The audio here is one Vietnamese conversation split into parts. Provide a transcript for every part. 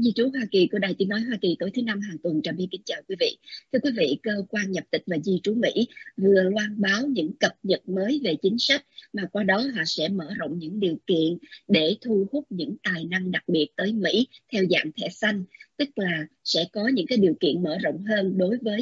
di trú Hoa Kỳ của Đài Tiếng nói Hoa Kỳ tối thứ năm hàng tuần. Trà My kính chào quý vị. Thưa quý vị, cơ quan nhập tịch và di trú Mỹ vừa loan báo những cập nhật mới về chính sách mà qua đó họ sẽ mở rộng những điều kiện để thu hút những tài năng đặc biệt tới Mỹ theo dạng thẻ xanh, tức là sẽ có những cái điều kiện mở rộng hơn đối với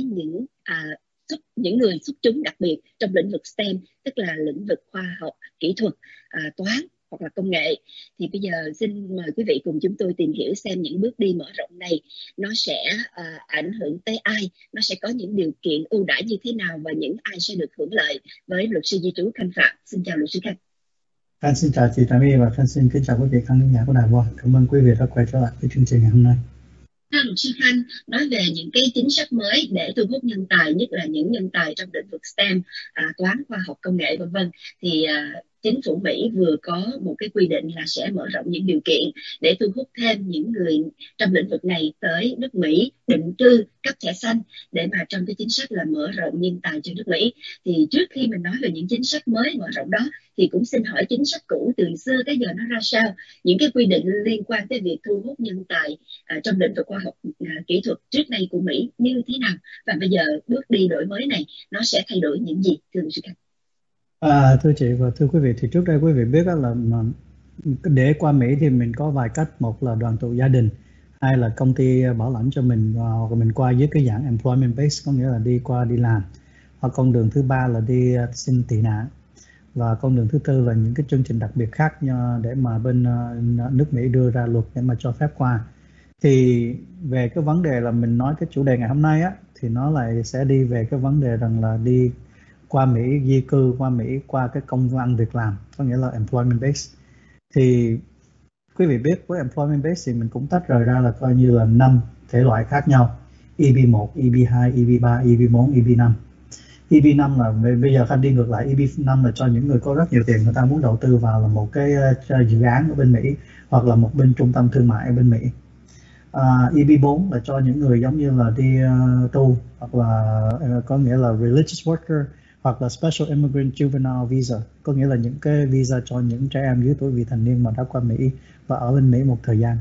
những người xuất chúng đặc biệt trong lĩnh vực STEM, tức là lĩnh vực khoa học, kỹ thuật, toán hoặc là công nghệ. Thì bây giờ xin mời quý vị cùng chúng tôi tìm hiểu xem những bước đi mở rộng này nó sẽ ảnh hưởng tới ai, nó sẽ có những điều kiện ưu đãi như thế nào và những ai sẽ được hưởng lợi với luật sư di trú Khanh Phạm. Xin chào luật sư Khanh. Khanh xin chào chị Trà My và Khanh xin kính chào quý vị khán giả của Đài Voa. Cảm ơn quý vị đã quay trở lại với chương trình ngày hôm nay. Thưa luật sư Khanh, nói về những cái chính sách mới để thu hút nhân tài, nhất là những nhân tài trong lĩnh vực STEM, toán, khoa học, công nghệ v.v. thì chính phủ Mỹ vừa có một cái quy định là sẽ mở rộng những điều kiện để thu hút thêm những người trong lĩnh vực này tới nước Mỹ định cư, cấp thẻ xanh, để mà trong cái chính sách là mở rộng nhân tài cho nước Mỹ. Thì trước khi mình nói về những chính sách mới mở rộng đó thì cũng xin hỏi chính sách cũ từ xưa tới giờ nó ra sao, những cái quy định liên quan tới việc thu hút nhân tài trong lĩnh vực khoa học, kỹ thuật trước đây của Mỹ như thế nào, và bây giờ bước đi đổi mới này nó sẽ thay đổi những gì, thưa luật sư Khanh? Thưa chị và thưa quý vị, thì trước đây quý vị biết là để qua Mỹ thì mình có vài cách. Một là đoàn tụ gia đình, hai là công ty bảo lãnh cho mình, hoặc mình qua với cái dạng employment based, có nghĩa là đi qua đi làm. Hoặc con đường thứ ba là đi xin tị nạn. Và con đường thứ tư là những cái chương trình đặc biệt khác để mà bên nước Mỹ đưa ra luật để mà cho phép qua. Thì về cái vấn đề là mình nói cái chủ đề ngày hôm nay á, thì nó lại sẽ đi về cái vấn đề rằng là đi qua Mỹ, di cư qua Mỹ qua cái công ăn việc làm, có nghĩa là employment based. Thì quý vị biết với employment based thì mình cũng tách rời ra là coi như là 5 thể loại khác nhau: EB1, EB2, EB3, EB4, EB5. EB5 là bây giờ Khanh đi ngược lại. EB5 là cho những người có rất nhiều tiền, người ta muốn đầu tư vào là một cái dự án ở bên Mỹ hoặc là một bên trung tâm thương mại ở bên Mỹ. EB4 là cho những người giống như là đi tu, hoặc là có nghĩa là religious worker, hoặc là special immigrant juvenile visa, có nghĩa là những cái visa cho những trẻ em dưới tuổi vị thành niên mà đã qua Mỹ và ở bên Mỹ một thời gian.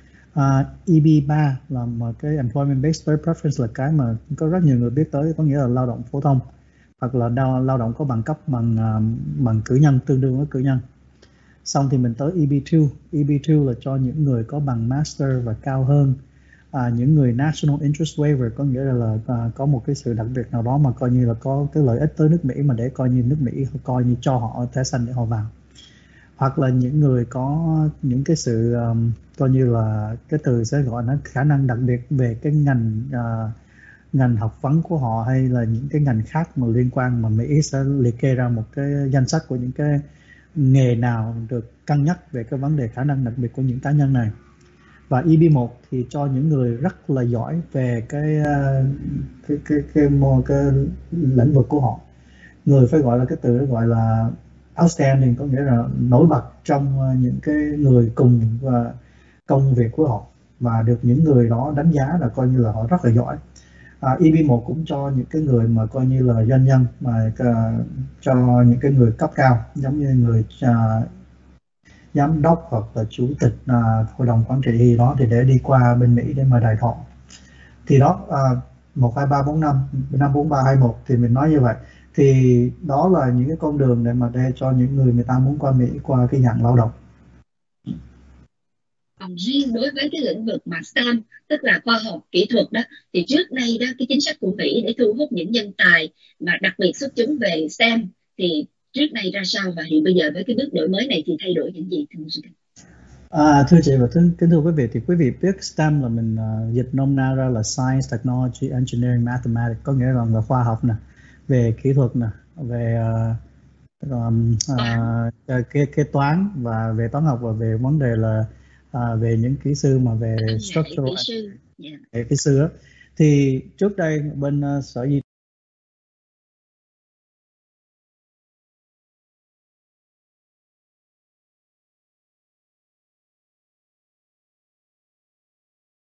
EB3 là một cái employment based work preference, là cái mà có rất nhiều người biết tới, có nghĩa là lao động phổ thông hoặc là lao động có bằng cấp bằng cử nhân, tương đương với cử nhân. Xong thì mình tới EB2. EB2 là cho những người có bằng master và cao hơn, những người national interest waiver, có nghĩa là có một cái sự đặc biệt nào đó mà coi như là có cái lợi ích tới nước Mỹ, mà để coi như nước Mỹ coi như cho họ thẻ xanh để họ vào. Hoặc là những người có những cái sự coi như là cái từ sẽ gọi là khả năng đặc biệt về cái ngành học vấn của họ, hay là những cái ngành khác mà liên quan, mà Mỹ sẽ liệt kê ra một cái danh sách của những cái nghề nào được cân nhắc về cái vấn đề khả năng đặc biệt của những cá nhân này. Và EB1 thì cho những người rất là giỏi về cái lĩnh vực của họ. Người phải gọi là cái từ gọi là outstanding, có nghĩa là nổi bật trong những cái người cùng công việc của họ, và được những người đó đánh giá là coi như là họ rất là giỏi. EB1 cũng cho những cái người mà coi như là doanh nhân, mà cho những cái người cấp cao giống như người giám đốc hoặc là chủ tịch hội đồng quản trị gì đó, thì để đi qua bên Mỹ để mà đài thọ. Thì đó, 1, 2, 3, 4, 5, 5, 4, 3, 2, 1 thì mình nói như vậy. Thì đó là những cái con đường để cho những người ta muốn qua Mỹ qua cái dạng lao động. Còn riêng đối với cái lĩnh vực mà STEM, tức là khoa học kỹ thuật đó, thì trước đây đó cái chính sách của Mỹ để thu hút những nhân tài mà đặc biệt xuất chúng về STEM thì trước đây ra sao, và hiện bây giờ với cái bước đổi mới này thì thay đổi những gì, thưa chị? Thưa chị và kính thưa quý vị, thì quý vị biết STEM là mình dịch nôm na ra là Science, Technology, Engineering, Mathematics, có nghĩa là khoa học nè, về kỹ thuật nè, về cái toán và về toán học, và về vấn đề là về những kỹ sư mà về structural kỹ sư đó. Thì trước đây bên sở di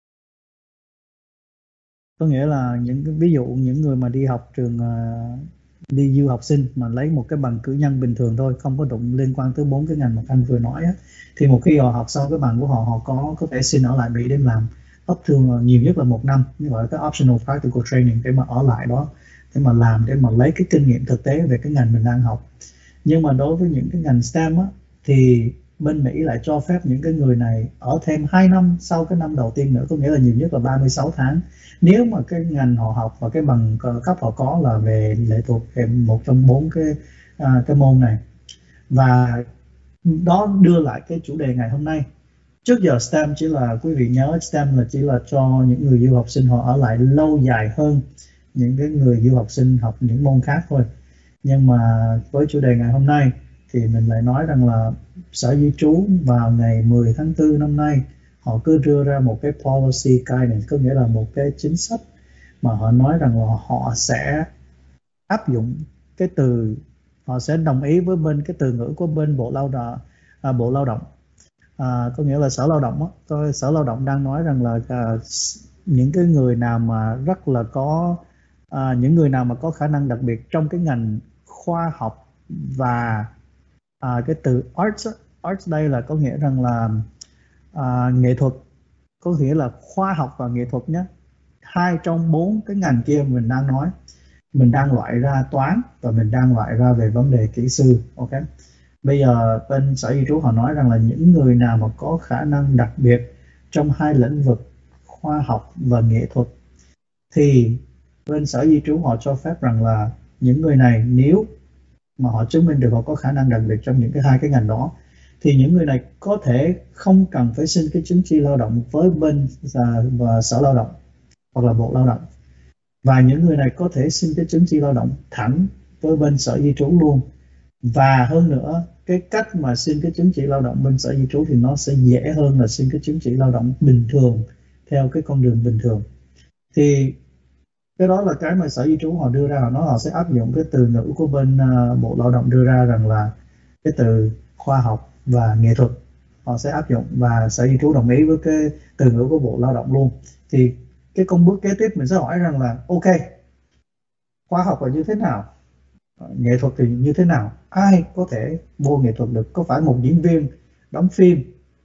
có nghĩa là ví dụ những người mà đi học trường đi du học sinh mà lấy một cái bằng cử nhân bình thường thôi, không có đụng liên quan tới 4 cái ngành mà anh vừa nói á, thì một khi họ học xong cái bằng của họ, họ có thể xin ở lại Mỹ để làm, thường là nhiều nhất là 1 năm, như gọi là cái optional practical training, để mà ở lại đó, để mà làm, để mà lấy cái kinh nghiệm thực tế về cái ngành mình đang học. Nhưng mà đối với những cái ngành STEM á, thì bên Mỹ lại cho phép những cái người này ở thêm 2 năm sau cái năm đầu tiên nữa, có nghĩa là nhiều nhất là 36 tháng. Nếu mà cái ngành họ học và cái bằng cấp họ có là về lệ thuộc về một trong 4 cái môn này. Và đó đưa lại cái chủ đề ngày hôm nay. Trước giờ STEM chỉ là, quý vị nhớ, STEM là chỉ là cho những người du học sinh họ ở lại lâu dài hơn những cái người du học sinh học những môn khác thôi. Nhưng mà với chủ đề ngày hôm nay thì mình lại nói rằng là Sở Di trú vào ngày 10 tháng 4 năm nay, họ cứ đưa ra một cái policy guidance, có nghĩa là một cái chính sách mà họ nói rằng là họ sẽ áp dụng cái từ, họ sẽ đồng ý với bên cái từ ngữ của bên Bộ Lao động. Có nghĩa là Sở Lao động á, Sở Lao động đang nói rằng là những cái người nào mà rất là có những người nào mà có khả năng đặc biệt trong cái ngành khoa học và cái từ arts đây là có nghĩa rằng là nghệ thuật, có nghĩa là khoa học và nghệ thuật nhé. 2 trong 4 cái ngành kia mình đang nói, mình đang loại ra toán và mình đang loại ra về vấn đề kỹ sư. Ok, bây giờ bên Sở Di trú họ nói rằng là những người nào mà có khả năng đặc biệt trong 2 lĩnh vực khoa học và nghệ thuật, thì bên Sở Di trú họ cho phép rằng là những người này, nếu mà họ chứng minh được họ có khả năng đặc biệt trong những 2 cái ngành đó, thì những người này có thể không cần phải xin cái chứng chỉ lao động với bên và Sở Lao động hoặc là Bộ Lao động, và những người này có thể xin cái chứng chỉ lao động thẳng với bên Sở Di trú luôn. Và hơn nữa, cái cách mà xin cái chứng chỉ lao động bên Sở Di trú thì nó sẽ dễ hơn là xin cái chứng chỉ lao động bình thường theo cái con đường bình thường. Thì cái đó là cái mà Sở Di trú họ đưa ra, họ nói họ sẽ áp dụng cái từ ngữ của bên Bộ Lao động đưa ra, rằng là cái từ khoa học và nghệ thuật họ sẽ áp dụng, và Sở Di trú đồng ý với cái từ ngữ của Bộ Lao động luôn. Thì cái công bước kế tiếp mình sẽ hỏi rằng là ok, khoa học là như thế nào, nghệ thuật thì như thế nào, ai có thể vô nghệ thuật được, có phải một diễn viên đóng phim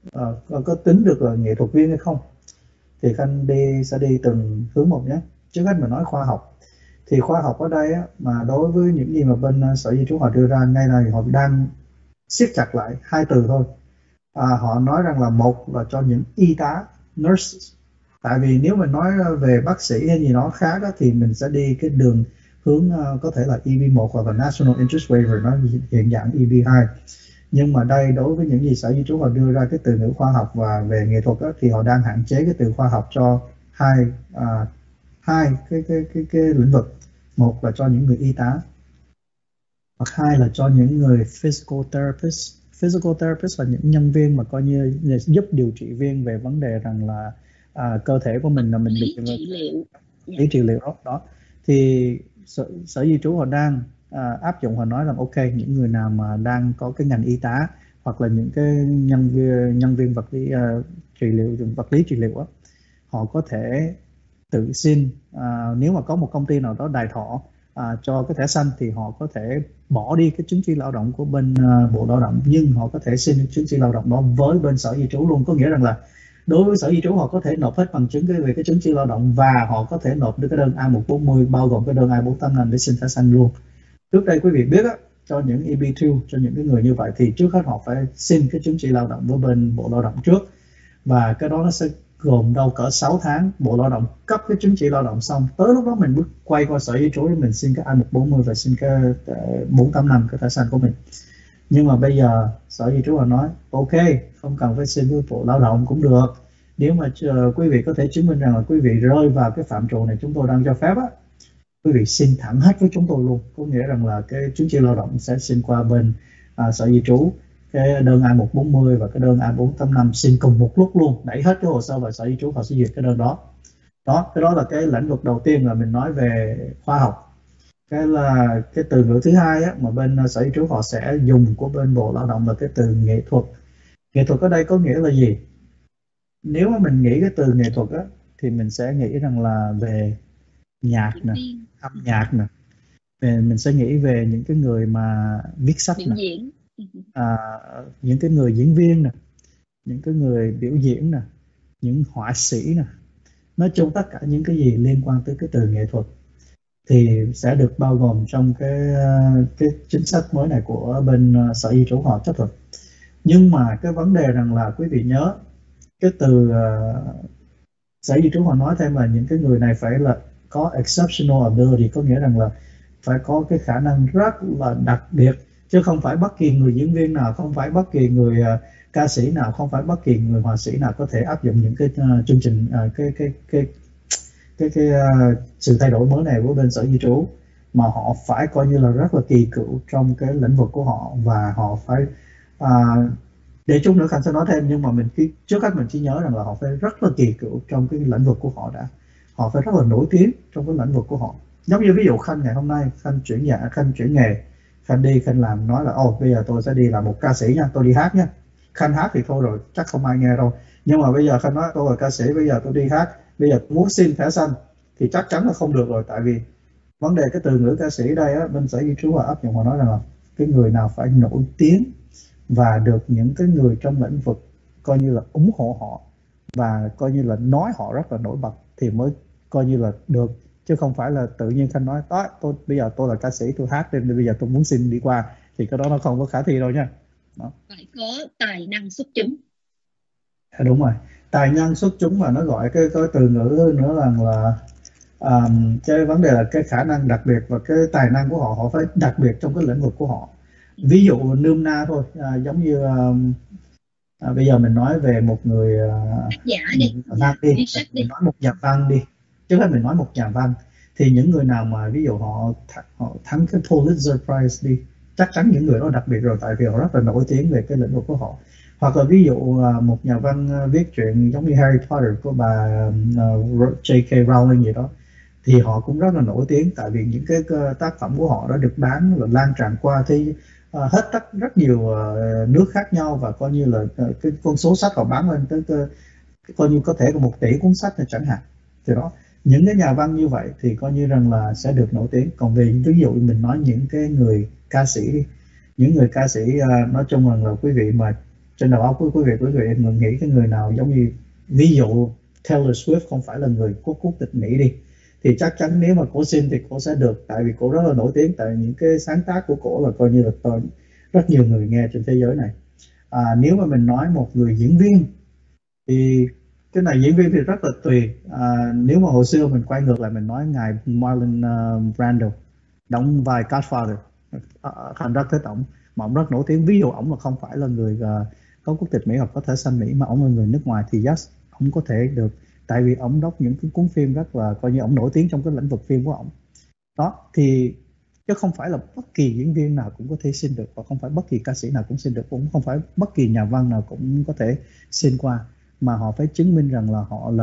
có tính được là nghệ thuật viên hay không? Thì Khanh sẽ đi từng hướng một nhé. Trước hết mình nói khoa học. Thì khoa học ở đây á, mà đối với những gì mà bên Sở Di trú họ đưa ra ngay này, họ đang siết chặt lại 2 từ thôi. Họ nói rằng là một là cho những y tá, nurses. Tại vì nếu mình nói về bác sĩ hay gì đó khác đó, thì mình sẽ đi cái đường hướng có thể là EB1 hoặc là National Interest Waiver, nó hiện dạng EB2. Nhưng mà đây, đối với những gì Sở Di trú họ đưa ra cái từ ngữ khoa học và về nghệ thuật đó, thì họ đang hạn chế cái từ khoa học cho hai cái lĩnh vực. Một là cho những người y tá, hoặc 2 là cho những người physical therapist. Physical therapist là những nhân viên mà coi như giúp điều trị viên về vấn đề rằng là cơ thể của mình là mình bị lý trị liệu đó. Thì Sở Di trú họ đang áp dụng, họ nói rằng ok, những người nào mà đang có cái ngành y tá hoặc là những cái nhân viên vật lý trị liệu đó, họ có thể tự xin, nếu mà có một công ty nào đó đài thọ cho cái thẻ xanh, thì họ có thể bỏ đi cái chứng chỉ lao động của bên Bộ Lao động, nhưng họ có thể xin chứng chỉ lao động đó với bên Sở Di trú luôn. Có nghĩa rằng là đối với Sở Di trú họ có thể nộp hết bằng chứng về cái chứng chỉ lao động, và họ có thể nộp được cái đơn I-140 bao gồm cái đơn I-485 để xin thẻ xanh luôn. Trước đây quý vị biết á, cho những EB2, cho những cái người như vậy thì trước hết họ phải xin cái chứng chỉ lao động với bên Bộ Lao động trước, và cái đó nó sẽ gồm đâu cỡ 6 tháng. Bộ Lao động cấp cái chứng chỉ lao động xong, tới lúc đó mình bước quay qua Sở Di trú để mình xin cái I-140 và xin cái 485, cái thẻ xanh của mình. Nhưng mà bây giờ Sở Di trú họ nói ok, không cần phải xin với Bộ Lao động cũng được. Nếu mà quý vị có thể chứng minh rằng là quý vị rơi vào cái phạm trù này chúng tôi đang cho phép á, quý vị xin thẳng hết với chúng tôi luôn. Có nghĩa rằng là cái chứng chỉ lao động sẽ xin qua bên Sở Di trú, cái đơn I-140 và cái đơn I-485 xin cùng một lúc luôn, đẩy hết cái hồ sơ vào Sở Di trú, họ sẽ duyệt cái đơn đó. Cái đó là cái lĩnh vực đầu tiên là mình nói về khoa học. Cái từ ngữ thứ hai á, mà bên Sở Di trú họ sẽ dùng của bên Bộ Lao động là cái từ nghệ thuật. Nghệ thuật ở đây có nghĩa là gì? Nếu mà mình nghĩ cái từ nghệ thuật á, thì mình sẽ nghĩ rằng là về nhạc nè, âm nhạc nè, Mình sẽ nghĩ về những cái người mà viết sách biểu nè, diễn. à, những cái người diễn viên nè, những cái người biểu diễn nè, những họa sĩ nè, nói chung tất cả những cái gì liên quan tới cái từ nghệ thuật thì sẽ được bao gồm trong cái chính sách mới này của bên Sở Di trú họ chấp thuận. Nhưng mà cái vấn đề rằng là quý vị nhớ cái từ Sở Di trú họ nói thêm là những cái người này phải là có exceptional ability, có nghĩa rằng là phải có cái khả năng rất là đặc biệt, chứ không phải bất kỳ người diễn viên nào, không phải bất kỳ người ca sĩ nào, không phải bất kỳ người họa sĩ nào có thể áp dụng những cái chương trình sự thay đổi mới này của bên Sở Di trú, mà họ phải coi như là rất là kỳ cựu trong cái lĩnh vực của họ, và họ phải à, để chút nữa Khanh sẽ nói thêm, nhưng mà trước hết mình chỉ nhớ rằng là họ phải rất là kỳ cựu trong cái lĩnh vực của họ đã, họ phải rất là nổi tiếng trong cái lĩnh vực của họ. Giống như ví dụ Khanh ngày hôm nay Khanh chuyển nghề, Khanh đi Khanh làm, nói là bây giờ tôi sẽ đi làm một ca sĩ nha, tôi đi hát nha. Khanh hát thì thôi rồi chắc không ai nghe đâu, nhưng mà bây giờ Khanh nói tôi là ca sĩ, bây giờ tôi đi hát, bây giờ tôi muốn xin thẻ xanh thì chắc chắn là không được rồi. Tại vì vấn đề cái từ ngữ ca sĩ đây á, bên Sở Di trú họ áp dụng, họ nói rằng là cái người nào phải nổi tiếng và được những cái người trong lĩnh vực coi như là ủng hộ họ và coi như là nói họ rất là nổi bật thì mới coi như là được, chứ không phải là tự nhiên Khanh nói tôi bây giờ tôi là ca sĩ, tôi hát nên bây giờ tôi muốn xin đi qua, thì cái đó nó không có khả thi đâu nha. Đó. Phải có tài năng xuất chúng. Đúng rồi, tài năng xuất chúng, và nó gọi cái từ ngữ nữa là cái vấn đề là cái khả năng đặc biệt, và cái tài năng của họ phải đặc biệt trong cái lĩnh vực của họ. Ví dụ nôm na thôi, giống như bây giờ mình nói về một người Tác giả đi, văn đi, viết sách mình đi. nói một nhà văn đi, trước hết mình nói một nhà văn, thì những người nào mà ví dụ họ thắng cái Pulitzer Prize đi, chắc chắn những người đó đặc biệt rồi, tại vì họ rất là nổi tiếng về cái lĩnh vực của họ. Hoặc là ví dụ một nhà văn viết truyện giống như Harry Potter của bà J.K. Rowling gì đó, thì họ cũng rất là nổi tiếng, tại vì những cái tác phẩm của họ đã được bán và lan tràn qua hết rất nhiều nước khác nhau, và coi như là cái con số sách họ bán lên tới coi như có thể có 1 tỷ cuốn sách này chẳng hạn. Thì đó, những cái nhà văn như vậy thì coi như rằng là sẽ được nổi tiếng. Còn về ví dụ mình nói những cái người ca sĩ đi, những người ca sĩ nói chung rằng là quý vị mà trên đầu óc của quý vị nghĩ cái người nào giống như ví dụ Taylor Swift không phải là người có quốc tịch Mỹ đi, thì chắc chắn nếu mà cô xin thì cô sẽ được, tại vì cô rất là nổi tiếng, tại những cái sáng tác của cô là coi như là rất nhiều người nghe trên thế giới này. Nếu mà mình nói một người diễn viên thì cái này diễn viên thì rất là tùy. Nếu mà hồi xưa mình quay ngược lại mình nói ngài Marlon Brando đóng vai Godfather, Khanh rất thích ổng, mà ổng rất nổi tiếng. Ví dụ ổng là không phải là người có quốc tịch Mỹ hoặc có thẻ xanh Mỹ, mà ổng là người nước ngoài, thì yes, ổng có thể được, tại vì ổng đóng những cái cuốn phim rất là coi như ổng nổi tiếng trong cái lĩnh vực phim của ổng. Đó thì chứ không phải là bất kỳ diễn viên nào cũng có thể xin được, và không phải bất kỳ ca sĩ nào cũng xin được, cũng không phải bất kỳ nhà văn nào cũng có thể xin qua, mà họ phải chứng minh rằng là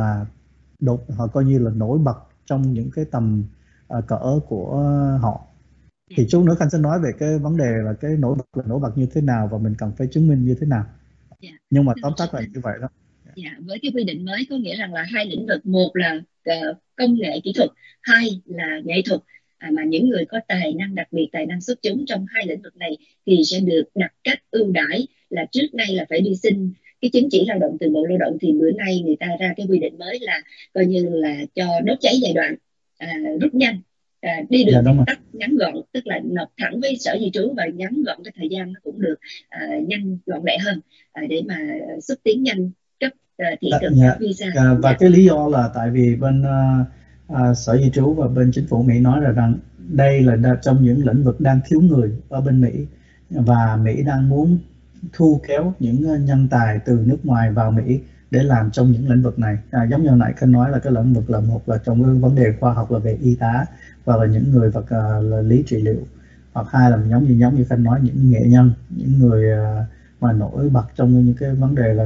họ coi như là nổi bật trong những cái tầm cỡ của họ. Thì chút nữa Khanh sẽ nói về cái vấn đề là cái nổi bật như thế nào và mình cần phải chứng minh như thế nào. Nhưng mà tóm tắt là như vậy đó. Với cái quy định mới có nghĩa rằng là 2 lĩnh vực, một là công nghệ kỹ thuật, 2 là nghệ thuật, mà những người có tài năng đặc biệt, tài năng xuất chúng trong 2 lĩnh vực này thì sẽ được đặt cách ưu đãi, là trước nay là phải đi xin cái chứng chỉ lao động từ Bộ Lao động, thì bữa nay người ta ra cái quy định mới là coi như là cho đốt cháy giai đoạn, rút nhanh, đi được tắt ngắn gọn, tức là nộp thẳng với Sở Di trú và ngắn gọn cái thời gian nó cũng được nhanh gọn lẹ hơn, để mà xúc tiến nhanh cấp thị thực visa. Và cái lý do là tại vì bên Sở Di trú và bên chính phủ Mỹ nói rằng đây là trong những lĩnh vực đang thiếu người ở bên Mỹ, và Mỹ đang muốn thu kéo những nhân tài từ nước ngoài vào Mỹ để làm trong những lĩnh vực này. Giống như hồi nãy Khanh nói là cái lĩnh vực là một là trong cái vấn đề khoa học là về y tá và là những người vật lý trị liệu, hoặc hai là giống như Khanh nói những nghệ nhân, những người mà nổi bật trong những cái vấn đề là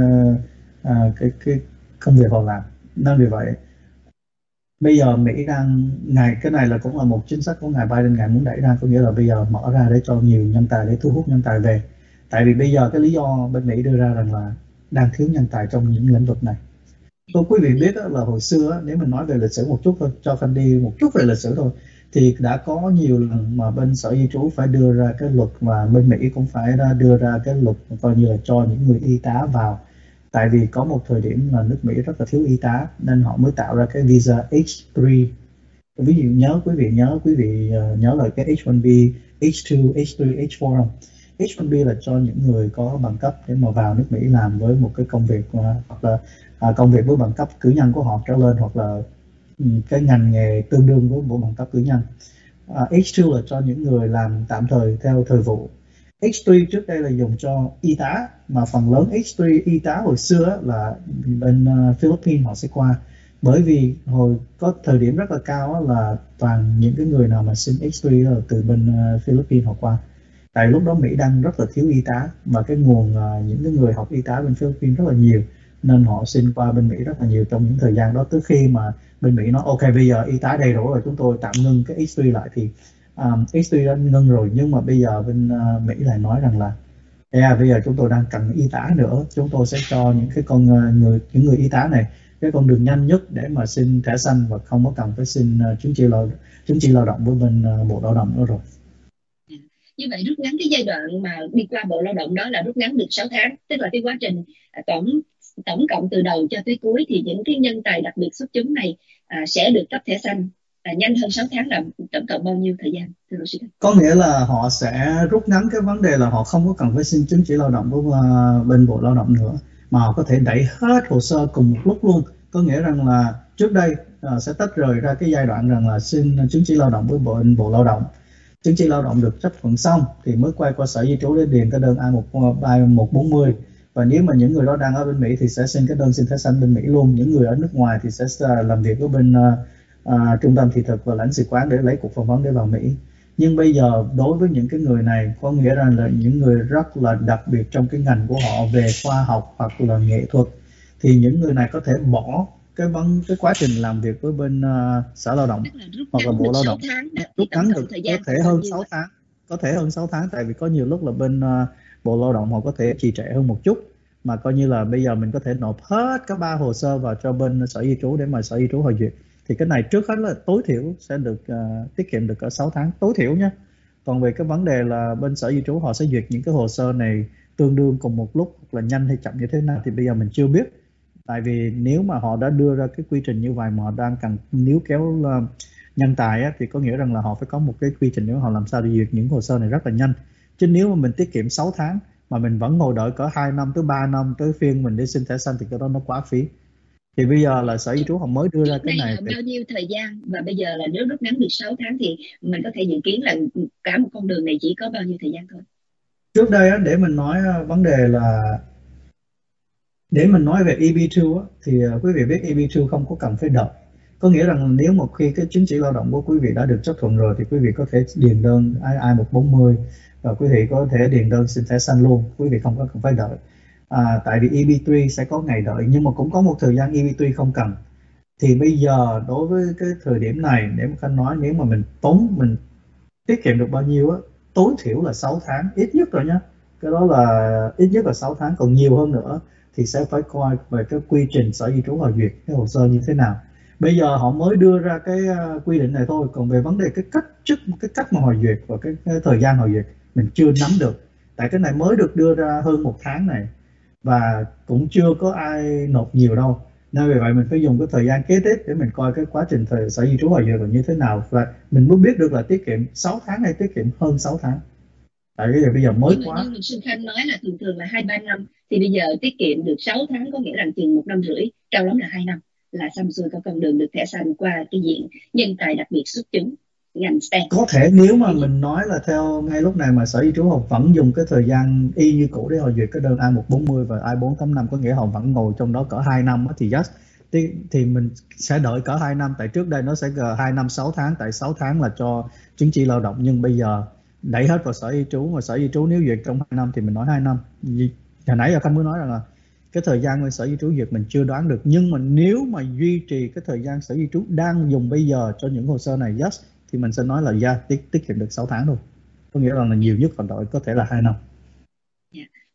cái công việc họ làm. Nên vì vậy bây giờ Mỹ đang cái này là cũng là một chính sách của ngài Biden, ngài muốn đẩy ra, có nghĩa là bây giờ mở ra để cho nhiều nhân tài, để thu hút nhân tài về. Tại vì bây giờ cái lý do bên Mỹ đưa ra rằng là đang thiếu nhân tài trong những lĩnh vực này. Quý vị biết là hồi xưa nếu mình nói về lịch sử một chút thôi, cho Khanh đi một chút về lịch sử thôi, Thì đã có nhiều lần mà bên Sở Di trú phải đưa ra cái luật, và bên Mỹ cũng phải đưa ra cái luật coi như là cho những người y tá vào. Tại vì có một thời điểm là nước Mỹ rất là thiếu y tá, nên họ mới tạo ra cái visa H3. Ví dụ quý vị nhớ là cái H1B, H2, H3, H4 không? H1B là cho những người có bằng cấp để mà vào nước Mỹ làm với một cái công việc hoặc là công việc với bằng cấp cử nhân của họ trở lên, hoặc là cái ngành nghề tương đương với bộ bằng cấp cử nhân. H2 là cho những người làm tạm thời theo thời vụ. H3 trước đây là dùng cho y tá, mà phần lớn H3 y tá hồi xưa là bên Philippines họ sẽ qua, bởi vì hồi có thời điểm rất là cao là toàn những cái người nào mà xin H3 là từ bên Philippines họ qua. Tại lúc đó Mỹ đang rất là thiếu y tá, và cái nguồn những cái người học y tá bên Philippines rất là nhiều, nên họ xin qua bên Mỹ rất là nhiều trong những thời gian đó. Tới khi mà bên Mỹ nói ok bây giờ y tá đầy đủ rồi, chúng tôi tạm ngưng cái H3 lại, thì H3 đã ngưng rồi, nhưng mà bây giờ bên Mỹ lại nói rằng là bây giờ chúng tôi đang cần y tá nữa, chúng tôi sẽ cho những cái những người y tá này cái con đường nhanh nhất để mà xin thẻ xanh, và không có cần phải xin chứng chỉ lao động với bên Bộ Lao động nữa rồi. Như vậy rút ngắn cái giai đoạn mà đi qua Bộ Lao động đó là rút ngắn được 6 tháng, tức là cái quá trình tổng cộng từ đầu cho tới cuối thì những cái nhân tài đặc biệt xuất chúng này sẽ được cấp thẻ xanh nhanh hơn 6 tháng, là tổng cộng bao nhiêu thời gian, thưa luật sư? Có nghĩa là họ sẽ rút ngắn cái vấn đề là họ không có cần phải xin chứng chỉ lao động với bên Bộ Lao động nữa, mà họ có thể đẩy hết hồ sơ cùng một lúc luôn. Có nghĩa rằng là trước đây sẽ tách rời ra cái giai đoạn rằng là xin chứng chỉ lao động với Bộ Lao động. Chứng chỉ lao động được chấp thuận xong thì mới quay qua Sở Di trú để điền cái đơn I-140. Và nếu mà những người đó đang ở bên Mỹ thì sẽ xin cái đơn xin thẻ xanh bên Mỹ luôn. Những người ở nước ngoài thì sẽ làm việc với bên trung tâm thị thực và lãnh sự quán để lấy cuộc phỏng vấn để vào Mỹ. Nhưng bây giờ đối với những cái người này, có nghĩa rằng là những người rất là đặc biệt trong cái ngành của họ về khoa học hoặc là nghệ thuật, thì những người này có thể bỏ cái quá trình làm việc với bên Sở Lao động hoặc là Bộ Lao động, rút ngắn được có thể hơn 6 tháng, tại vì có nhiều lúc là bên Bộ Lao động họ có thể trì trệ hơn một chút, mà coi như là bây giờ mình có thể nộp hết các 3 hồ sơ vào cho bên Sở Di trú để mà Sở Di trú họ duyệt. Thì cái này trước hết là tối thiểu sẽ được tiết kiệm được cỡ 6 tháng tối thiểu nhé. Còn về cái vấn đề là bên Sở Di trú họ sẽ duyệt những cái hồ sơ này tương đương cùng một lúc hoặc là nhanh hay chậm như thế nào thì bây giờ mình chưa biết. Tại vì nếu mà họ đã đưa ra cái quy trình như vậy mà họ đang cần níu kéo nhân tài thì có nghĩa rằng là họ phải có một cái quy trình để họ làm sao để duyệt những hồ sơ này rất là nhanh. Chứ nếu mà mình tiết kiệm 6 tháng mà mình vẫn ngồi đợi cỡ 2 năm tới 3 năm tới phiên mình để xin thẻ xanh thì cái đó nó quá phí. Thì bây giờ là Sở Di trú họ mới đưa ra cái này. Bao nhiêu thời gian, và bây giờ là nếu rút ngắn được 6 tháng thì mình có thể dự kiến là cả một con đường này chỉ có bao nhiêu thời gian thôi? Trước đây để mình nói vấn đề là để mình nói về EB2 thì quý vị biết EB2 không có cần phải đợi. Có nghĩa rằng nếu một khi cái chứng chỉ lao động của quý vị đã được chấp thuận rồi thì quý vị có thể điền đơn I-140 và quý vị có thể điền đơn xin thẻ xanh luôn, quý vị không có cần phải đợi. Tại vì EB3 sẽ có ngày đợi, nhưng mà cũng có một thời gian EB3 không cần. Thì bây giờ đối với cái thời điểm này, để mà nói nếu mà mình tiết kiệm được bao nhiêu tối thiểu là 6 tháng ít nhất rồi nhá. Cái đó là ít nhất là 6 tháng, còn nhiều hơn nữa thì sẽ phải coi về cái quy trình Sở Di trú họ duyệt cái hồ sơ như thế nào. Bây giờ họ mới đưa ra cái quy định này thôi, còn về vấn đề cái cách mà họ duyệt và cái thời gian họ duyệt mình chưa nắm được. Tại cái này mới được đưa ra hơn 1 tháng này và cũng chưa có ai nộp nhiều đâu, nên vì vậy mình phải dùng cái thời gian kế tiếp để mình coi cái quá trình Sở Di trú họ duyệt là như thế nào, và mình mới biết được là tiết kiệm 6 tháng hay tiết kiệm hơn 6 tháng. Tại bây giờ mới quá. Nhưng luật sư Khanh nói là thường là 2-3 năm, thì bây giờ tiết kiệm được 6 tháng có nghĩa rằng chừng 1 năm rưỡi, cao lắm là 2 năm là xong xuôi có con đường được thẻ xanh qua cái diện nhân tài đặc biệt xuất chúng ngành STEM. Có thể nếu mà mình nói là theo ngay lúc này mà Sở Di trú họ vẫn dùng cái thời gian y như cũ để họ duyệt cái đơn I-140 và I-485, có nghĩa họ vẫn ngồi trong đó cỡ 2 năm thì mình sẽ đợi cỡ 2 năm. Tại trước đây nó sẽ 2 năm 6 tháng, tại 6 tháng là cho chứng chỉ lao động, nhưng bây giờ đẩy hết vào Sở Di trú, mà Sở Di trú nếu duyệt trong 2 năm thì mình nói 2 năm. Hồi nãy giờ Khanh mới nói rằng là cái thời gian bên Sở Di trú duyệt mình chưa đoán được, nhưng mà nếu mà duy trì cái thời gian Sở Di trú đang dùng bây giờ cho những hồ sơ này thì mình sẽ nói là tiết kiệm được 6 tháng thôi. Có nghĩa là nhiều nhất còn đợi có thể là 2 năm.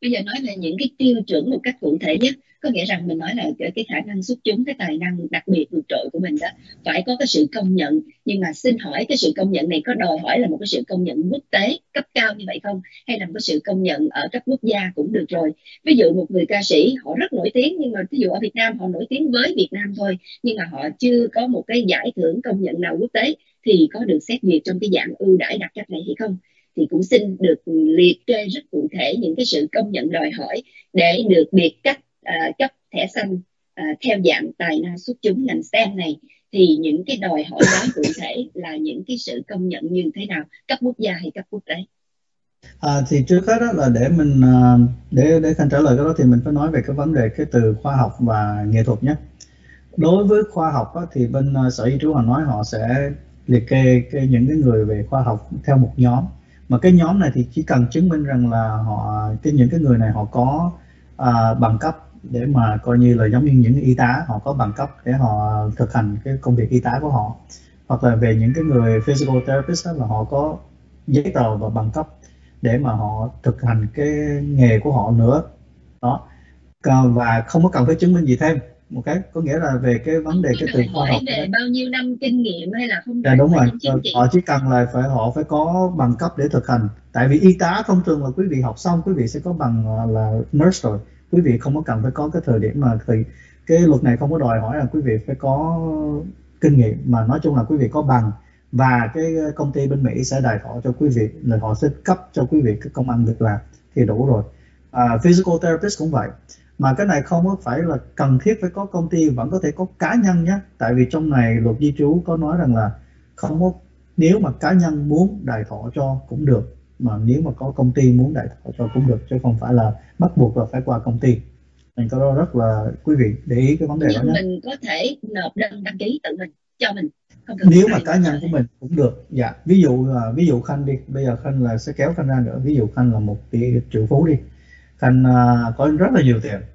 Bây giờ nói về những cái tiêu chuẩn một cách cụ thể nhất, có nghĩa rằng mình nói là cái khả năng xuất chúng, cái tài năng đặc biệt vượt trội của mình đó phải có cái sự công nhận. Nhưng mà xin hỏi cái sự công nhận này có đòi hỏi là một cái sự công nhận quốc tế cấp cao như vậy không, hay là một cái sự công nhận ở cấp quốc gia cũng được rồi. Ví dụ một người ca sĩ họ rất nổi tiếng, nhưng mà ví dụ ở Việt Nam họ nổi tiếng với Việt Nam thôi, nhưng mà họ chưa có một cái giải thưởng công nhận nào quốc tế, thì có được xét duyệt trong cái dạng ưu đãi đặc cách này hay không? Thì cũng xin được liệt kê rất cụ thể những cái sự công nhận đòi hỏi để được biệt cách cấp thẻ xanh theo dạng tài năng xuất chúng ngành STEM này. Thì những cái đòi hỏi đó cụ thể là những cái sự công nhận như thế nào, cấp quốc gia hay cấp quốc tế? Thì trước hết đó là để mình để Khanh trả lời cái đó thì mình phải nói về cái vấn đề cái từ khoa học và nghệ thuật nhé. Đối với khoa học đó, thì bên Sở Di trú họ nói họ sẽ liệt kê những cái người về khoa học theo một nhóm, mà cái nhóm này thì chỉ cần chứng minh rằng là những cái người này họ có bằng cấp để mà coi như là giống như những y tá, họ có bằng cấp để họ thực hành cái công việc y tá của họ, hoặc là về những cái người physical therapist đó, là họ có giấy tờ và bằng cấp để mà họ thực hành cái nghề của họ nữa đó. Và không có cần phải chứng minh gì thêm. Có nghĩa là về cái vấn đề cái từ khoa học về bao nhiêu năm kinh nghiệm hay là không đúng rồi, những chứng chỉ. họ chỉ cần là họ phải có bằng cấp để thực hành. Tại vì y tá thông thường là quý vị học xong quý vị sẽ có bằng là nurse rồi, quý vị không có cần phải có cái thời điểm mà cái luật này không có đòi hỏi là quý vị phải có kinh nghiệm, mà nói chung là quý vị có bằng, và cái công ty bên Mỹ sẽ đài thọ cho quý vị, là họ sẽ cấp cho quý vị cái công ăn việc làm thì đủ rồi. Physical therapist cũng vậy, mà cái này không có phải là cần thiết phải có công ty, vẫn có thể có cá nhân nhé. Tại vì trong này luật di trú có nói rằng là không có, nếu mà cá nhân muốn đài thọ cho cũng được, mà nếu mà có công ty muốn đài thọ cho cũng được, chứ không phải là bắt buộc là phải qua công ty. Mình có đó rất là quý vị để ý cái vấn đề đó nhé. Mình có thể nộp đơn đăng ký tự mình cho mình, nếu mà cá nhân của mình cũng được. Dạ, ví dụ Khanh đi, bây giờ Khanh là sẽ kéo Khanh ra nữa, ví dụ Khanh là một triệu phú đi, Khanh có rất là nhiều tiền,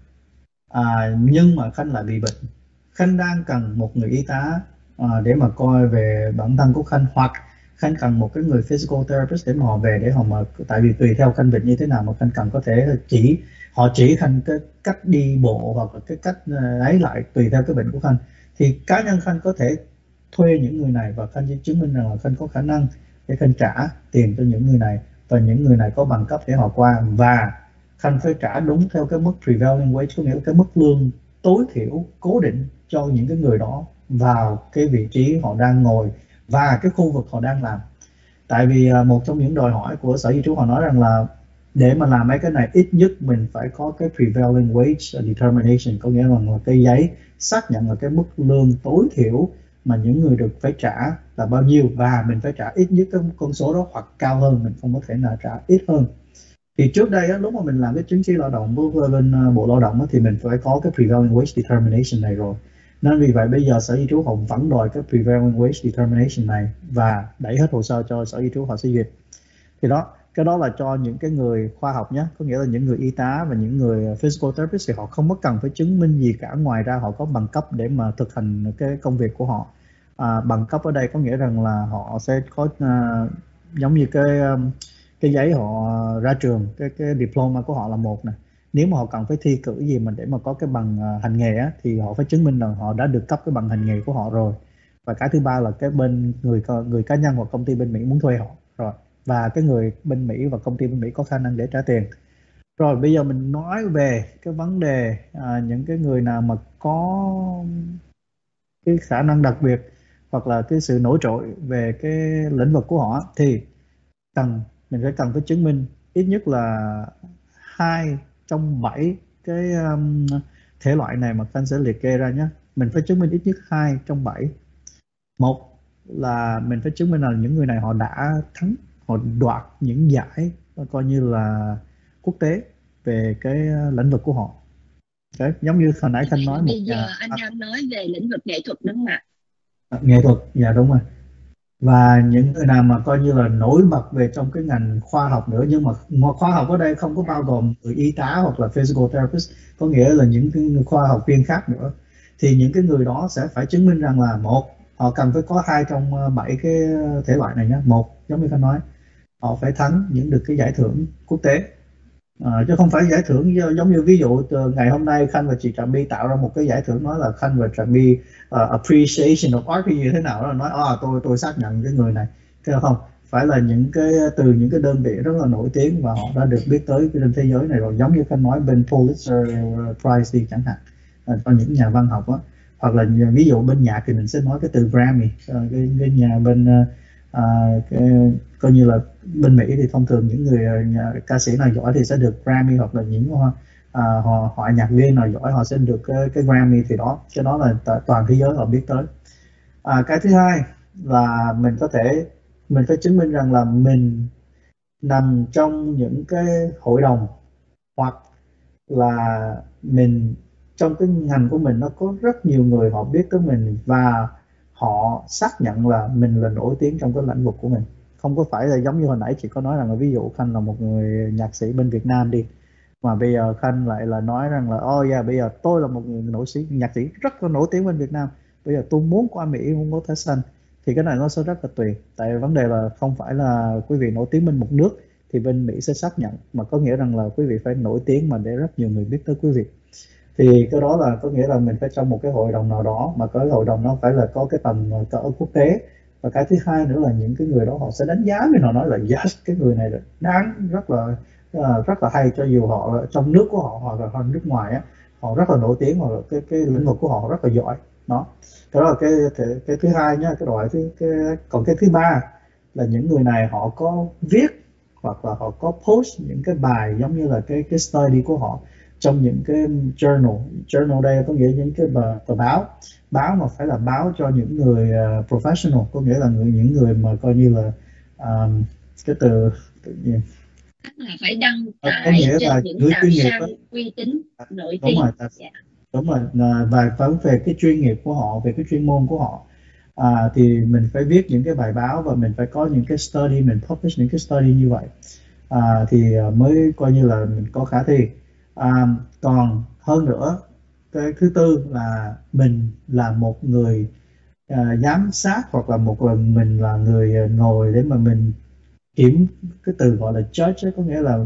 nhưng mà Khanh lại bị bệnh, Khanh đang cần một người y tá để mà coi về bản thân của Khanh, hoặc Khanh cần một cái người physical therapist để mà họ về để họ mà, tại vì tùy theo Khanh bệnh như thế nào mà Khanh cần có thể họ chỉ Khanh cái cách đi bộ hoặc là cái cách ấy lại tùy theo cái bệnh của Khanh, thì cá nhân Khanh có thể thuê những người này, và Khanh chỉ chứng minh rằng là Khanh có khả năng để Khanh trả tiền cho những người này, và những người này có bằng cấp để họ qua, và Khanh phải trả đúng theo cái mức prevailing wage, có nghĩa là cái mức lương tối thiểu cố định cho những cái người đó vào cái vị trí họ đang ngồi và cái khu vực họ đang làm. Tại vì một trong những đòi hỏi của Sở Di trú họ nói rằng là để mà làm mấy cái này ít nhất mình phải có cái prevailing wage determination, có nghĩa là cái giấy xác nhận là cái mức lương tối thiểu mà những người được phải trả là bao nhiêu, và mình phải trả ít nhất cái con số đó hoặc cao hơn, mình không có thể nào trả ít hơn. Thì trước đây á, lúc mà mình làm cái chứng chỉ lao động với bên Bộ Lao động á, thì mình phải có cái prevailing wage determination này rồi. Nên vì vậy bây giờ Sở Di trú họ vẫn đòi cái prevailing wage determination này và đẩy hết hồ sơ cho Sở Di trú họ sẽ duyệt. Thì đó, cái đó là cho những cái người khoa học nhé, có nghĩa là những người y tá và những người physical therapist thì họ không có cần phải chứng minh gì cả, ngoài ra họ có bằng cấp để mà thực hành cái công việc của họ. Bằng cấp ở đây có nghĩa rằng là họ sẽ có giống như cái giấy họ ra trường, cái diploma của họ là một nè. Nếu mà họ cần phải thi cử gì mà để mà có cái bằng hành nghề á, thì họ phải chứng minh rằng họ đã được cấp cái bằng hành nghề của họ rồi. Và cái thứ ba là cái bên người cá nhân hoặc công ty bên Mỹ muốn thuê họ rồi, và cái người bên Mỹ và công ty bên Mỹ có khả năng để trả tiền. Rồi bây giờ mình nói về cái vấn đề những cái người nào mà có cái khả năng đặc biệt hoặc là cái sự nổi trội về cái lĩnh vực của họ, thì mình phải cần phải chứng minh ít nhất là 2 trong 7 cái thể loại này mà Khanh sẽ liệt kê ra nhé. Mình phải chứng minh ít nhất 2 trong 7. Một là mình phải chứng minh là những người này họ đã thắng, họ đoạt những giải coi như là quốc tế về cái lĩnh vực của họ. Đấy, giống như hồi nãy Khanh nói bây giờ anh đang nói về lĩnh vực nghệ thuật đúng không ạ? Nghệ thuật, dạ đúng rồi. Và những người nào mà coi như là nổi bật về trong cái ngành khoa học nữa, nhưng mà khoa học ở đây không có bao gồm người y tá hoặc là physical therapist, có nghĩa là những cái khoa học viên khác nữa, thì những cái người đó sẽ phải chứng minh rằng là một, họ cần phải có 2 trong 7 cái thể loại này nhé. Một, giống như Khanh nói, họ phải thắng những được cái giải thưởng quốc tế, Chứ không phải giải thưởng giống như ví dụ ngày hôm nay Khanh và chị Trà My tạo ra một cái giải thưởng nói là Khanh và Trà My appreciation of art hay như thế nào đó, nói tôi xác nhận cái người này, thế không phải là những cái từ những cái đơn vị rất là nổi tiếng và họ đã được biết tới trên thế giới này rồi, giống như Khanh nói bên Pulitzer Prize đi chẳng hạn, cho những nhà văn học á, hoặc là ví dụ bên nhạc thì mình sẽ nói cái từ Grammy, cái nhà bên cái, coi như là bên Mỹ thì thông thường những người ca sĩ nào giỏi thì sẽ được Grammy, hoặc là những họ nhạc viên nào giỏi họ sẽ được cái Grammy, thì đó cái đó là toàn thế giới họ biết tới. Cái thứ hai là mình phải chứng minh rằng là mình nằm trong những cái hội đồng, hoặc là mình trong cái ngành của mình nó có rất nhiều người họ biết tới mình và họ xác nhận là mình là nổi tiếng trong cái lĩnh vực của mình. Không có phải là giống như hồi nãy chị có nói rằng là ví dụ Khanh là một người nhạc sĩ bên Việt Nam đi, mà bây giờ Khanh lại là nói rằng là yeah, bây giờ tôi là một người nhạc sĩ rất là nổi tiếng bên Việt Nam, bây giờ tôi muốn qua Mỹ, muốn có thẻ xanh, thì cái này nó sẽ rất là tùy. Tại vấn đề là không phải là quý vị nổi tiếng bên một nước thì bên Mỹ sẽ xác nhận, mà có nghĩa rằng là quý vị phải nổi tiếng mà để rất nhiều người biết tới quý vị. Thì cái đó là có nghĩa là mình phải trong một cái hội đồng nào đó, mà cái hội đồng nó phải là có cái tầm cỡ quốc tế. Và cái thứ hai nữa là những cái người đó họ sẽ đánh giá mình, họ nói là yes, cái người này đáng rất là hay, cho dù họ trong nước của họ hoặc là họ nước ngoài á, họ rất là nổi tiếng, hoặc là cái lĩnh vực của họ rất là giỏi. Đó, cái đó là cái thứ hai nhá. Cái loại còn cái thứ ba là những người này họ có viết hoặc là họ có post những cái bài giống như là cái study của họ trong những cái journal đây có nghĩa những cái tờ báo mà phải là báo cho những người professional, có nghĩa là những người mà coi như là cái tự nhiên Tức là phải đăng có tải nghĩa trên là những người tạp chuyên nghiệp đó. san uy tín nổi Đúng tiếng. rồi, Dạ. đúng rồi. Và phải về cái chuyên nghiệp của họ, về cái chuyên môn của họ. Thì mình phải viết những cái bài báo và mình phải có những cái study, mình publish những cái study như vậy, thì mới coi như là mình có khả thi. Còn hơn nữa, cái thứ tư là mình là một người giám sát, hoặc là một lần mình là người ngồi để mà mình kiểm, cái từ gọi là judge ấy, có nghĩa là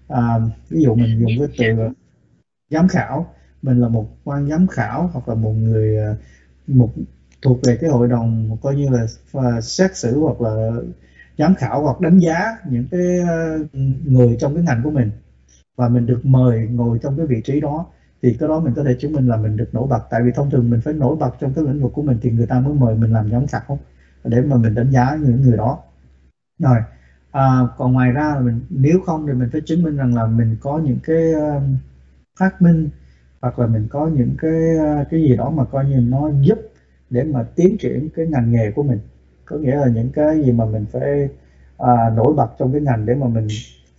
ví dụ mình dùng cái từ giám khảo, mình là một quan giám khảo hoặc là một người một thuộc về cái hội đồng coi như là xét xử hoặc là giám khảo hoặc đánh giá những cái người trong cái ngành của mình, và mình được mời ngồi trong cái vị trí đó, thì cái đó mình có thể chứng minh là mình được nổi bật. Tại vì thông thường mình phải nổi bật trong cái lĩnh vực của mình thì người ta mới mời mình làm giám khảo để mà mình đánh giá những người đó. Rồi còn ngoài ra là nếu không thì mình phải chứng minh rằng là mình có những cái phát minh, hoặc là mình có những cái gì đó mà coi như nó giúp để mà tiến triển cái ngành nghề của mình, có nghĩa là những cái gì mà mình phải nổi bật trong cái ngành để mà mình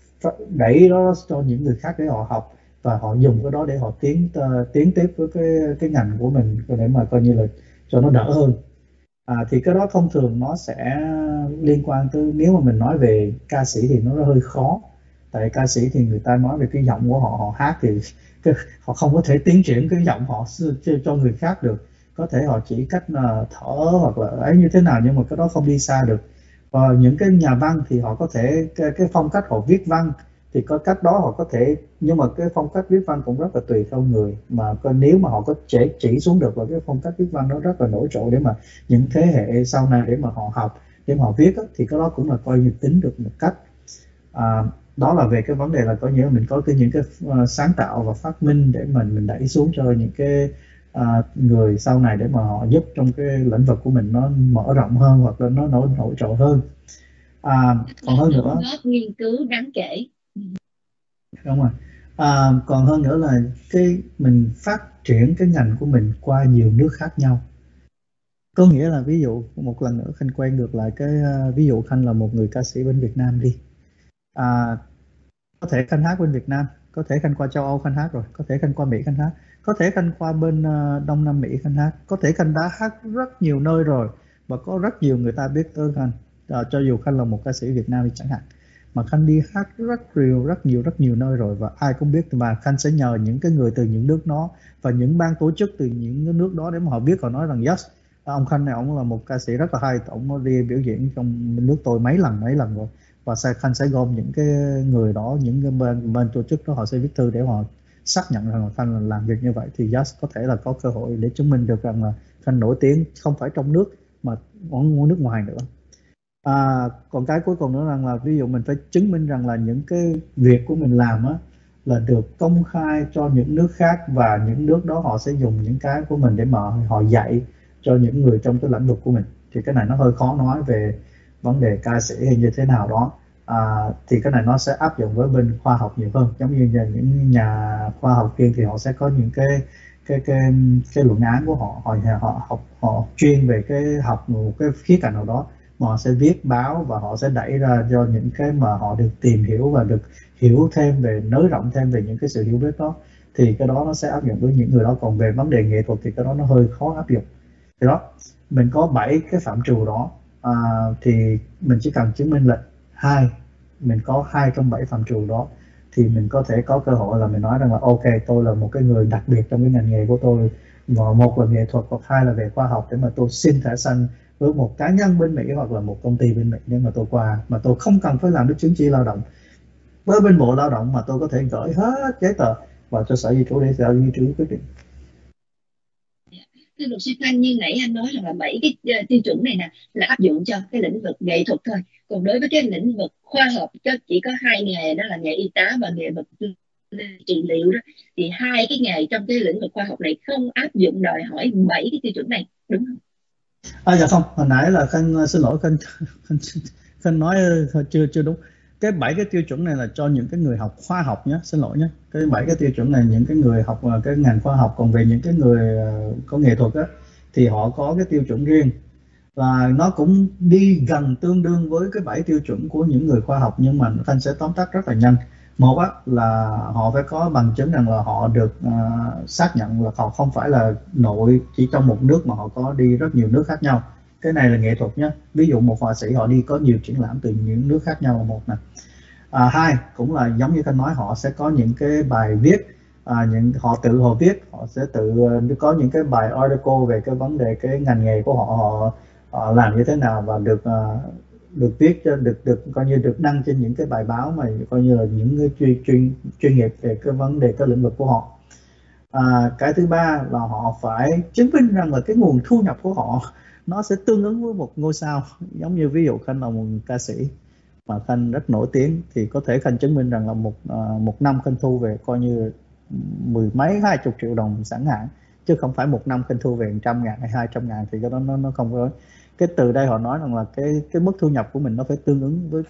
đẩy đó cho những người khác để họ học và họ dùng cái đó để họ tiến tiếp với cái ngành của mình, để mà coi như là cho nó đỡ hơn. Thì cái đó thông thường nó sẽ liên quan tới, nếu mà mình nói về ca sĩ thì nó hơi khó, tại ca sĩ thì người ta nói về cái giọng của họ, họ hát thì họ không có thể tiến triển cái giọng họ cho người khác được, có thể họ chỉ cách thở hoặc là ấy như thế nào, nhưng mà cái đó không đi xa được. Và những cái nhà văn thì họ có thể cái phong cách họ viết văn thì có cách đó họ có thể, nhưng mà cái phong cách viết văn cũng rất là tùy theo người, mà nếu mà họ có chỉ xuống được là cái phong cách viết văn nó rất là nổi trội để mà những thế hệ sau này để mà họ học, để mà họ viết á, thì cái đó cũng là coi như tính được một cách. Đó là về cái vấn đề là có nghĩa là mình có những cái sáng tạo và phát minh để mình đẩy xuống cho những cái người sau này để mà họ giúp trong cái lĩnh vực của mình nó mở rộng hơn hoặc là nó nổi trội hơn. Còn hơn nữa, nghiên cứu đáng kể. đúng rồi. Còn hơn nữa là mình phát triển cái ngành của mình qua nhiều nước khác nhau. Có nghĩa là ví dụ một lần nữa Khanh quay ngược lại ví dụ Khanh là một người ca sĩ bên Việt Nam đi. Có thể Khanh hát bên Việt Nam, có thể Khanh qua châu Âu Khanh hát rồi, có thể Khanh qua Mỹ Khanh hát, có thể Khanh qua bên Đông Nam Mỹ Khanh hát, có thể Khanh đã hát rất nhiều nơi rồi và có rất nhiều người ta biết tới Khanh. Cho dù Khanh là một ca sĩ Việt Nam đi chẳng hạn, mà Khanh đi hát rất nhiều nơi rồi và ai cũng biết, và Khanh sẽ nhờ những cái người từ những nước đó và những ban tổ chức từ những cái nước đó để mà họ biết, họ nói rằng yes, ông Khanh này ông là một ca sĩ rất là hay, ông đi biểu diễn trong nước tôi mấy lần rồi, và Khanh sẽ gom những cái người đó, những cái bên tổ chức đó, họ sẽ viết thư để họ xác nhận rằng là Khanh làm việc như vậy, thì Just có thể là có cơ hội để chứng minh được rằng là Khanh nổi tiếng không phải trong nước mà ở nước ngoài nữa. Còn cái cuối cùng nữa rằng là ví dụ mình phải chứng minh rằng là những cái việc của mình làm á là được công khai cho những nước khác, và những nước đó họ sẽ dùng những cái của mình để mà họ dạy cho những người trong cái lĩnh vực của mình. Thì cái này nó hơi khó nói về vấn đề ca sĩ hay như thế nào đó. Thì cái này nó sẽ áp dụng với bên khoa học nhiều hơn, giống như những nhà khoa học kia thì họ sẽ có những cái luận án của họ, họ chuyên về cái học một cái khía cạnh nào đó, mà họ sẽ viết báo và họ sẽ đẩy ra cho những cái mà họ được tìm hiểu và được hiểu thêm về, nới rộng thêm về những cái sự hiểu biết đó, thì cái đó nó sẽ áp dụng với những người đó. Còn về vấn đề nghệ thuật thì cái đó nó hơi khó áp dụng. Thì đó, mình có 7 cái phạm trù đó, thì mình chỉ cần chứng minh là mình có 2 trong 7 phạm trù đó thì mình có thể có cơ hội là mình nói rằng là ok, tôi là một cái người đặc biệt trong cái ngành nghề của tôi, và một là nghệ thuật, hoặc hai là về khoa học, để mà tôi xin thẻ xanh với một cá nhân bên Mỹ hoặc là một công ty bên Mỹ nếu mà tôi qua, mà tôi không cần phải làm cái chứng chỉ lao động với bên Bộ Lao động, mà tôi có thể gửi hết giấy tờ vào cho Sở Di trú để Sở Di trú quyết định. Thưa luật sư Khanh, như nãy anh nói rằng là 7 cái tiêu chuẩn này nè là áp dụng cho cái lĩnh vực nghệ thuật thôi, còn đối với cái lĩnh vực khoa học chỉ có 2 nghề, đó là nghề y tá và nghề vật trị liệu đó, thì 2 cái nghề trong cái lĩnh vực khoa học này không áp dụng đòi hỏi 7 cái tiêu chuẩn này, đúng không? Dạ không, hồi nãy là Khanh xin lỗi, Khanh nói chưa đúng. Cái 7 cái tiêu chuẩn này là cho những cái người học khoa học nhé, xin lỗi nhé. Cái 7 cái tiêu chuẩn này những cái người học cái ngành khoa học, còn về những cái người có nghệ thuật á thì họ có cái tiêu chuẩn riêng, và nó cũng đi gần tương đương với cái 7 tiêu chuẩn của những người khoa học, nhưng mà Khanh sẽ tóm tắt rất là nhanh. Một á là họ phải có bằng chứng rằng là họ được xác nhận là họ không phải là nội chỉ trong một nước, mà họ có đi rất nhiều nước khác nhau. Cái này là nghệ thuật nhé. Ví dụ một họa sĩ họ đi có nhiều triển lãm từ những nước khác nhau là một nè. Hai cũng là giống như Khanh nói, họ sẽ có những cái bài viết, họ tự họ viết, họ sẽ tự có những cái bài article về cái vấn đề cái ngành nghề của họ làm như thế nào, và được viết cho được coi như được đăng trên những cái bài báo mà coi như là những cái chuyên nghiệp về cái vấn đề cái lĩnh vực của họ. Cái thứ ba là họ phải chứng minh rằng là cái nguồn thu nhập của họ nó sẽ tương ứng với một ngôi sao. Giống như ví dụ Khanh là một ca sĩ mà Khanh rất nổi tiếng, thì có thể Khanh chứng minh rằng là một năm Khanh thu về coi như 10 mấy 20 triệu đồng chẳng hạn, chứ không phải một năm Khanh thu về 100.000 hay 200.000, thì cái đó nó không có. Cái từ đây họ nói rằng là cái mức thu nhập của mình nó phải tương ứng với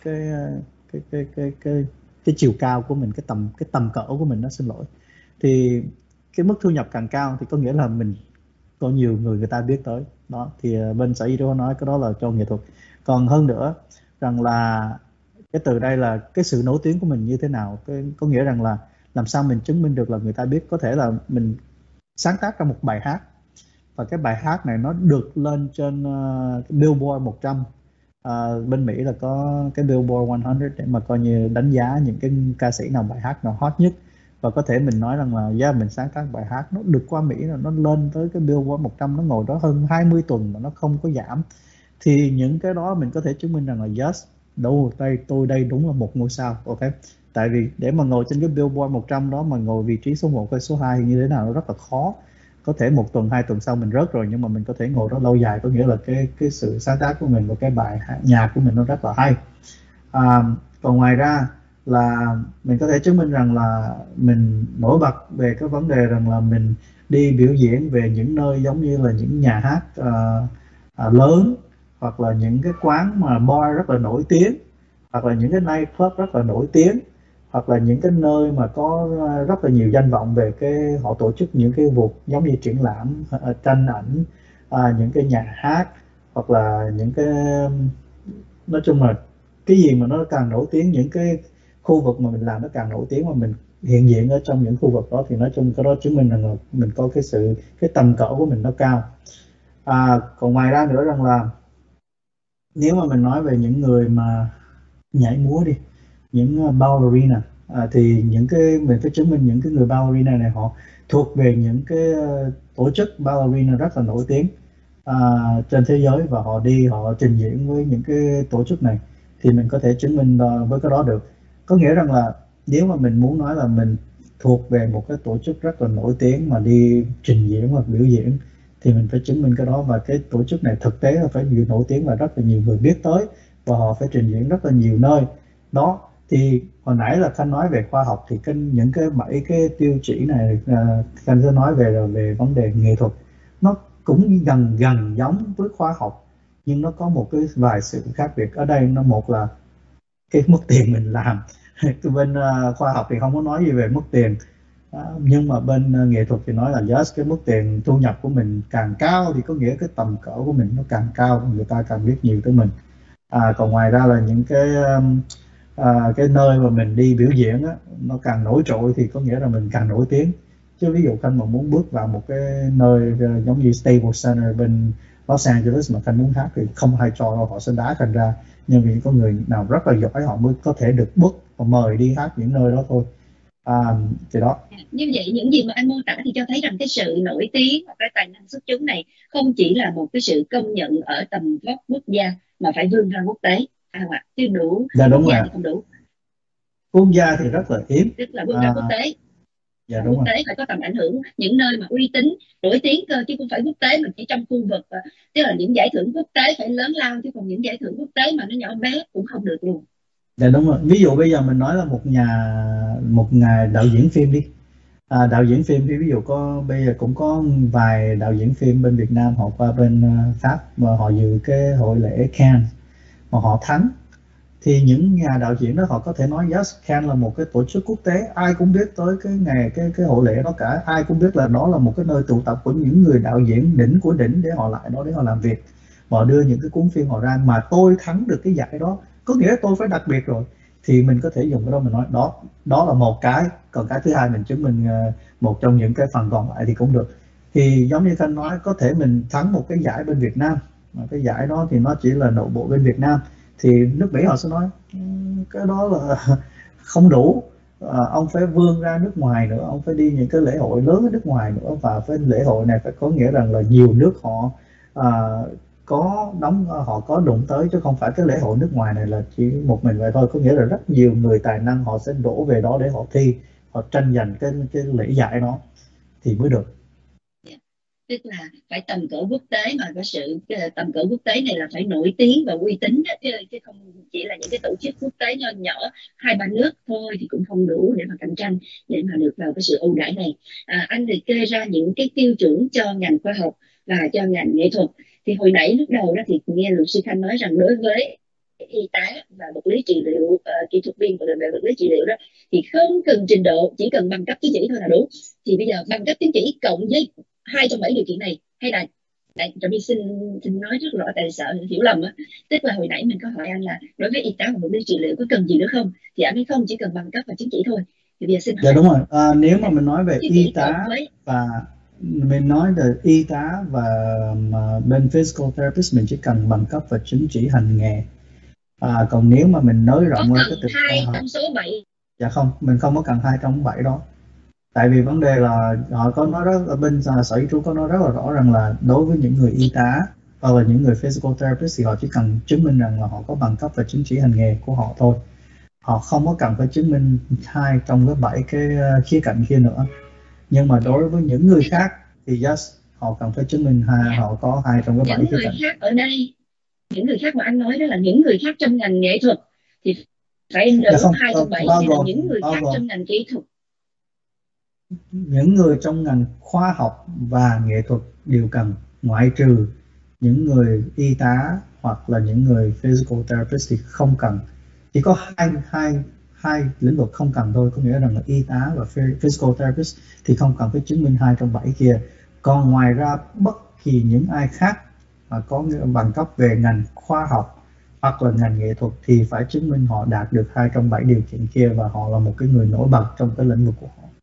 cái chiều cao của mình, cái tầm cỡ của mình, nó xin lỗi. Thì cái mức thu nhập càng cao thì có nghĩa là mình có nhiều người ta biết tới đó, thì bên Sở Di trú nói cái đó là cho nghệ thuật. Còn hơn nữa rằng là cái từ đây là cái sự nổi tiếng của mình như thế nào, có nghĩa rằng là làm sao mình chứng minh được là người ta biết. Có thể là mình sáng tác ra một bài hát, và cái bài hát này nó được lên trên Billboard 100. Bên Mỹ là có cái Billboard 100 để mà coi như đánh giá những cái ca sĩ nào, bài hát nào hot nhất, và có thể mình nói rằng là mình sáng tác bài hát nó được qua Mỹ rồi, nó lên tới cái Billboard 100, nó ngồi đó hơn 20 tuần mà nó không có giảm. Thì những cái đó mình có thể chứng minh rằng là yes, tôi đây đúng là một ngôi sao. Ok, tại vì để mà ngồi trên cái Billboard 100 đó, mà ngồi vị trí số 1 hay số 2 như thế nào nó rất là khó. Có thể 1 tuần 2 tuần sau mình rớt rồi, nhưng mà mình có thể ngồi đó lâu dài, có nghĩa là cái sự sáng tác của mình và cái bài nhạc của mình nó rất là hay. Còn ngoài ra là mình có thể chứng minh rằng là mình nổi bật về cái vấn đề rằng là mình đi biểu diễn về những nơi giống như là những nhà hát lớn, hoặc là những cái quán mà bar rất là nổi tiếng, hoặc là những cái night club rất là nổi tiếng, hoặc là những cái nơi mà có rất là nhiều danh vọng về cái họ tổ chức những cái vụ giống như triển lãm tranh ảnh, những cái nhà hát, hoặc là những cái, nói chung là cái gì mà nó càng nổi tiếng, những cái khu vực mà mình làm nó càng nổi tiếng, mà mình hiện diện ở trong những khu vực đó, thì nói chung cái đó chứng minh rằng là mình có cái tầm cỡ của mình nó cao. Còn ngoài ra nữa rằng là nếu mà mình nói về những người mà nhảy múa đi, những ballerina, thì những cái mình phải chứng minh những cái người ballerina này họ thuộc về những cái tổ chức ballerina rất là nổi tiếng trên thế giới, và họ trình diễn với những cái tổ chức này, thì mình có thể chứng minh với cái đó được. Có nghĩa rằng là nếu mà mình muốn nói là mình thuộc về một cái tổ chức rất là nổi tiếng mà đi trình diễn hoặc biểu diễn, thì mình phải chứng minh cái đó, và cái tổ chức này thực tế là phải nhiều nổi tiếng và rất là nhiều người biết tới, và họ phải trình diễn rất là nhiều nơi đó. Thì hồi nãy là Khanh nói về khoa học, thì những cái 7 cái tiêu chỉ này Khanh sẽ nói về vấn đề nghệ thuật, nó cũng gần gần giống với khoa học, nhưng nó có một cái vài sự khác biệt ở đây. Nó một là cái mức tiền mình làm bên khoa học thì không có nói gì về mức tiền, nhưng mà bên nghệ thuật thì nói là just cái mức tiền thu nhập của mình càng cao thì có nghĩa cái tầm cỡ của mình nó càng cao, người ta càng biết nhiều tới mình. Còn ngoài ra là những cái nơi mà mình đi biểu diễn á, nó càng nổi trội thì có nghĩa là mình càng nổi tiếng. Chứ ví dụ Khanh mà muốn bước vào một cái nơi giống như Staples Center bên Los Angeles mà Khanh muốn hát thì không ai cho đâu, họ sẽ đá Khanh ra, nhưng vì có người nào rất là giỏi họ mới có thể được book và mời đi hát những nơi đó thôi. Thì đó. Như vậy những gì mà anh mô tả thì cho thấy rằng cái sự nổi tiếng hoặc cái tài năng xuất chúng này không chỉ là một cái sự công nhận ở tầm vóc quốc gia mà phải vươn ra quốc tế, chứ đủ Dạ, đúng quốc gia rồi. thì không đủ. Quốc gia thì rất là hiếm. Tức là vươn ra quốc tế. Dạ, đúng quốc rồi. tế phải có tầm ảnh hưởng những nơi mà uy tín nổi tiếng cơ, chứ không phải quốc tế mà chỉ trong khu vực. Tức là những giải thưởng quốc tế phải lớn lao, chứ còn những giải thưởng quốc tế mà nó nhỏ bé cũng không được luôn. Dạ, đúng rồi. Ví dụ bây giờ mình nói là một nhà đạo diễn phim đi. Đạo diễn phim thì ví dụ bây giờ cũng có vài đạo diễn phim bên Việt Nam họ qua bên Pháp và họ dự cái hội lễ Cannes mà họ thắng, thì những nhà đạo diễn đó họ có thể nói yes, Cannes là một cái tổ chức quốc tế, ai cũng biết tới cái hội lễ đó cả, ai cũng biết là đó là một cái nơi tụ tập của những người đạo diễn đỉnh của đỉnh để họ lại đó để họ làm việc, họ đưa những cái cuốn phim họ ra, mà tôi thắng được cái giải đó có nghĩa tôi phải đặc biệt rồi. Thì mình có thể dùng cái đó mình nói đó là một cái. Còn cái thứ hai mình chứng minh một trong những cái phần còn lại thì cũng được. Thì giống như Khanh nói, có thể mình thắng một cái giải bên Việt Nam mà cái giải đó thì nó chỉ là nội bộ bên Việt Nam, thì nước Mỹ họ sẽ nói cái đó là không đủ, ông phải vươn ra nước ngoài nữa, ông phải đi những cái lễ hội lớn ở nước ngoài nữa, và cái lễ hội này phải có nghĩa rằng là nhiều nước họ họ có đụng tới, chứ không phải cái lễ hội nước ngoài này là chỉ một mình vậy thôi. Có nghĩa là rất nhiều người tài năng họ sẽ đổ về đó để họ thi, họ tranh giành cái lễ giải đó thì mới được. Tức là phải tầm cỡ quốc tế, mà cái sự tầm cỡ quốc tế này là phải nổi tiếng và uy tín, chứ không chỉ là những cái tổ chức quốc tế nho nhỏ 2-3 nước thôi thì cũng không đủ để mà cạnh tranh, để mà được vào cái sự ưu đãi này. Anh liệt kê ra những cái tiêu chuẩn cho ngành khoa học và cho ngành nghệ thuật. Thì hồi nãy lúc đầu đó thì nghe luật sư Khanh nói rằng đối với y tá và vật lý trị liệu, kỹ thuật viên và vật lý trị liệu đó thì không cần trình độ, chỉ cần bằng cấp chứng chỉ thôi là đủ. Thì bây giờ bằng cấp chứng chỉ cộng với 2 trong 7 điều kiện này, hay là Trà My xin nói rất rõ tại sợ hiểu lầm á. Tức là hồi nãy mình có hỏi anh là đối với y tá và vật lý trị liệu có cần gì nữa không, thì anh nói không, chỉ cần bằng cấp và chứng chỉ thôi. Thì bây giờ xin hỏi. Dạ, đúng rồi. Nếu mà mình nói về y tá và mình nói về y tá và bên physical therapist, mình chỉ cần bằng cấp và chứng chỉ hành nghề. Còn nếu mà mình nới rộng ra cái từ 2 trong số 7. Dạ không, mình không có cần 2 trong 7 đó. Tại vì vấn đề là họ có nói rất ở bên Sở Y trú có nói rất là rõ rằng là đối với những người y tá hoặc là những người physical therapist thì họ chỉ cần chứng minh rằng là họ có bằng cấp và chứng chỉ hành nghề của họ thôi. Họ không có cần phải chứng minh 2 trong cái 7 cái khía cạnh kia nữa. Nhưng mà đối với những người khác thì yes, họ cần phải chứng minh họ có 2 trong cái 7 khía cạnh. Những người khác ở đây, những người khác mà anh nói đó là những người khác trong ngành nghệ thuật thì phải đủ 2 trong 7, hay là những người khác trong ngành kỹ thuật? Những người trong ngành khoa học và nghệ thuật đều cần, ngoại trừ những người y tá hoặc là những người physical therapist thì không cần. Chỉ có hai lĩnh vực không cần thôi, có nghĩa rằng là y tá và physical therapist thì không cần phải chứng minh 2 trong 7 kia. Còn ngoài ra bất kỳ những ai khác mà có bằng cấp về ngành khoa học hoặc là ngành nghệ thuật thì phải chứng minh họ đạt được 2 trong 7 điều kiện kia và họ là một cái người nổi bật trong cái lĩnh vực của họ.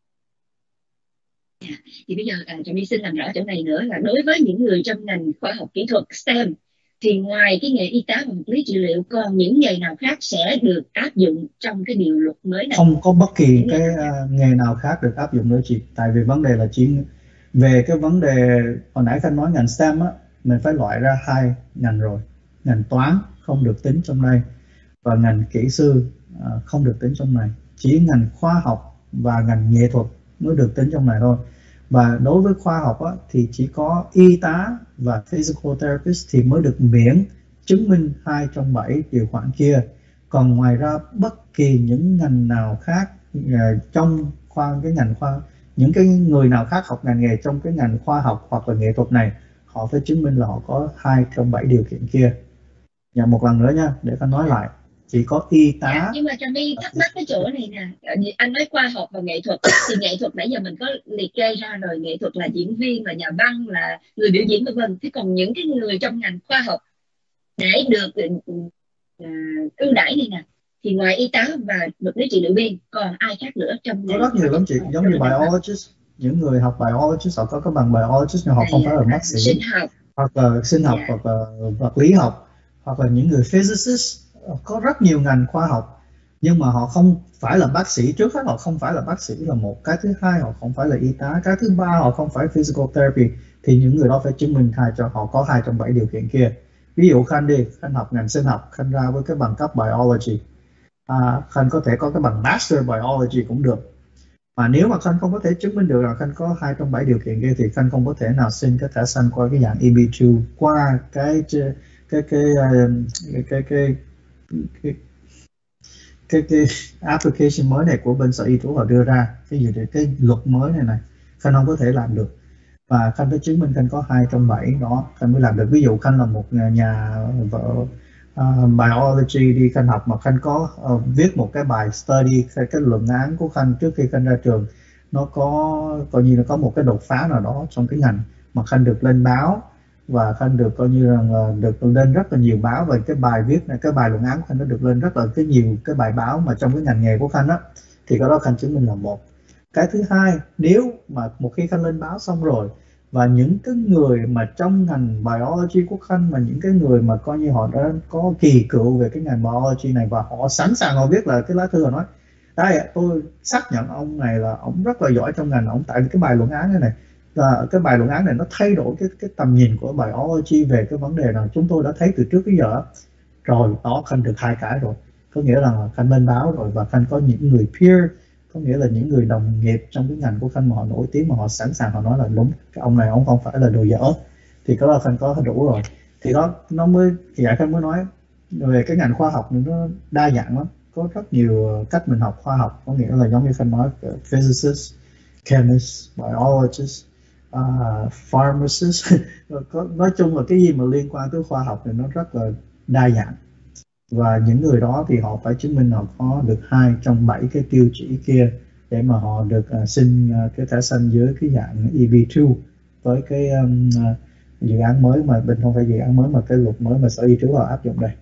Thì bây giờ Trà My xin làm rõ chỗ này nữa là đối với những người trong ngành khoa học kỹ thuật STEM thì ngoài cái nghề y tá và vật lý trị liệu, còn những nghề nào khác sẽ được áp dụng trong cái điều luật mới này? Không có bất kỳ cái nghề nào khác được áp dụng nữa chị. Tại vì vấn đề là chỉ về cái vấn đề hồi nãy Khanh nói ngành STEM á, mình phải loại ra 2 ngành rồi. Ngành toán không được tính trong đây, và ngành kỹ sư không được tính trong này. Chỉ ngành khoa học và ngành nghệ thuật mới được tính trong này thôi. Và đối với khoa học á, thì chỉ có y tá và physical therapist thì mới được miễn chứng minh 2 trong 7 điều khoản kia. Còn ngoài ra bất kỳ những ngành nào khác trong cái ngành khoa, những cái người nào khác học ngành nghề trong cái ngành khoa học hoặc là nghệ thuật này, họ phải chứng minh là họ có 2 trong 7 điều kiện kia. Một lần nữa nha, để ta nói lại, chỉ có y tá. Nhưng mà Trà My thắc mắc cái chỗ này nè, anh nói khoa học và nghệ thuật thì nghệ thuật nãy giờ mình có liệt kê ra rồi, nghệ thuật là diễn viên, là nhà văn, là người biểu diễn, vân vân. Thế còn những cái người trong ngành khoa học để được ưu đãi này nè, thì ngoài y tá và vật lý trị liệu viên còn ai khác nữa trong có rất nhiều lắm chị, giống như biologist, những người học biologist họ có cái bằng biologist nhưng họ không phải là bác sĩ, sinh học hoặc là sinh học, hoặc là vật lý học, hoặc là những người physicist. Có rất nhiều ngành khoa học nhưng mà họ không phải là bác sĩ. Trước hết họ không phải là bác sĩ là một, cái thứ hai họ không phải là y tá, cái thứ ba họ không phải physical therapy. Thì những người đó phải chứng minh họ có 2 trong 7 điều kiện kia. Ví dụ Khanh đi, Khanh học ngành sinh học, Khanh ra với cái bằng cấp biology, Khanh có thể có cái bằng master biology cũng được. Mà nếu mà Khanh không có thể chứng minh được là Khanh có 2 trong 7 điều kiện kia thì Khanh không có thể nào xin cái thẻ xanh qua cái dạng EB2, qua cái application mới này của bên Sở Y tế họ đưa ra, cái luật mới này Khanh không có thể làm được. Và Khanh phải chứng minh Khanh có 2 trong 7 đó Khanh mới làm được. Ví dụ Khanh là một nhà vợ biology đi, Khanh học mà Khanh có viết một cái bài study, cái luận án của Khanh trước khi Khanh ra trường, nó có coi như là có một cái đột phá nào đó trong cái ngành mà Khanh được lên báo, và Khanh được coi như là được lên rất là nhiều báo. Và cái bài viết này, cái bài luận án của Khanh nó được lên rất là nhiều cái bài báo mà trong cái ngành nghề của Khanh á, thì cái đó Khanh chứng minh là một. Cái thứ hai, nếu mà một khi Khanh lên báo xong rồi và những cái người mà trong ngành biology của Khanh, mà những cái người mà coi như họ đã có kỳ cựu về cái ngành biology này, và họ sẵn sàng, họ viết là cái lá thư họ nói đây, tôi xác nhận ông này là ông rất là giỏi trong ngành ông, tại vì cái bài luận án này là cái bài luận án này nó thay đổi cái tầm nhìn của biology về cái vấn đề nào chúng tôi đã thấy từ trước tới giờ rồi. Đó, Khanh được 2 cái rồi, có nghĩa là Khanh lên báo rồi, và Khanh có những người peer, có nghĩa là những người đồng nghiệp trong cái ngành của Khanh mà họ nổi tiếng, mà họ sẵn sàng họ nói là đúng, cái ông này ông không phải là đồ dở, thì cái đó Khanh có đủ rồi. Thì đó, nó mới thì Khanh mới nói về cái ngành khoa học nó đa dạng lắm, có rất nhiều cách mình học khoa học. Có nghĩa là giống như Khanh nói, physicist, chemist, biologist, pharmacist nói chung là cái gì mà liên quan tới khoa học thì nó rất là đa dạng. Và những người đó thì họ phải chứng minh họ có được 2 trong 7 cái tiêu chí kia để mà họ được xin cái thẻ xanh dưới cái dạng EB2 với cái dự án mới, mà bên không phải dự án mới mà cái luật mới mà Sở Y tế họ áp dụng đây.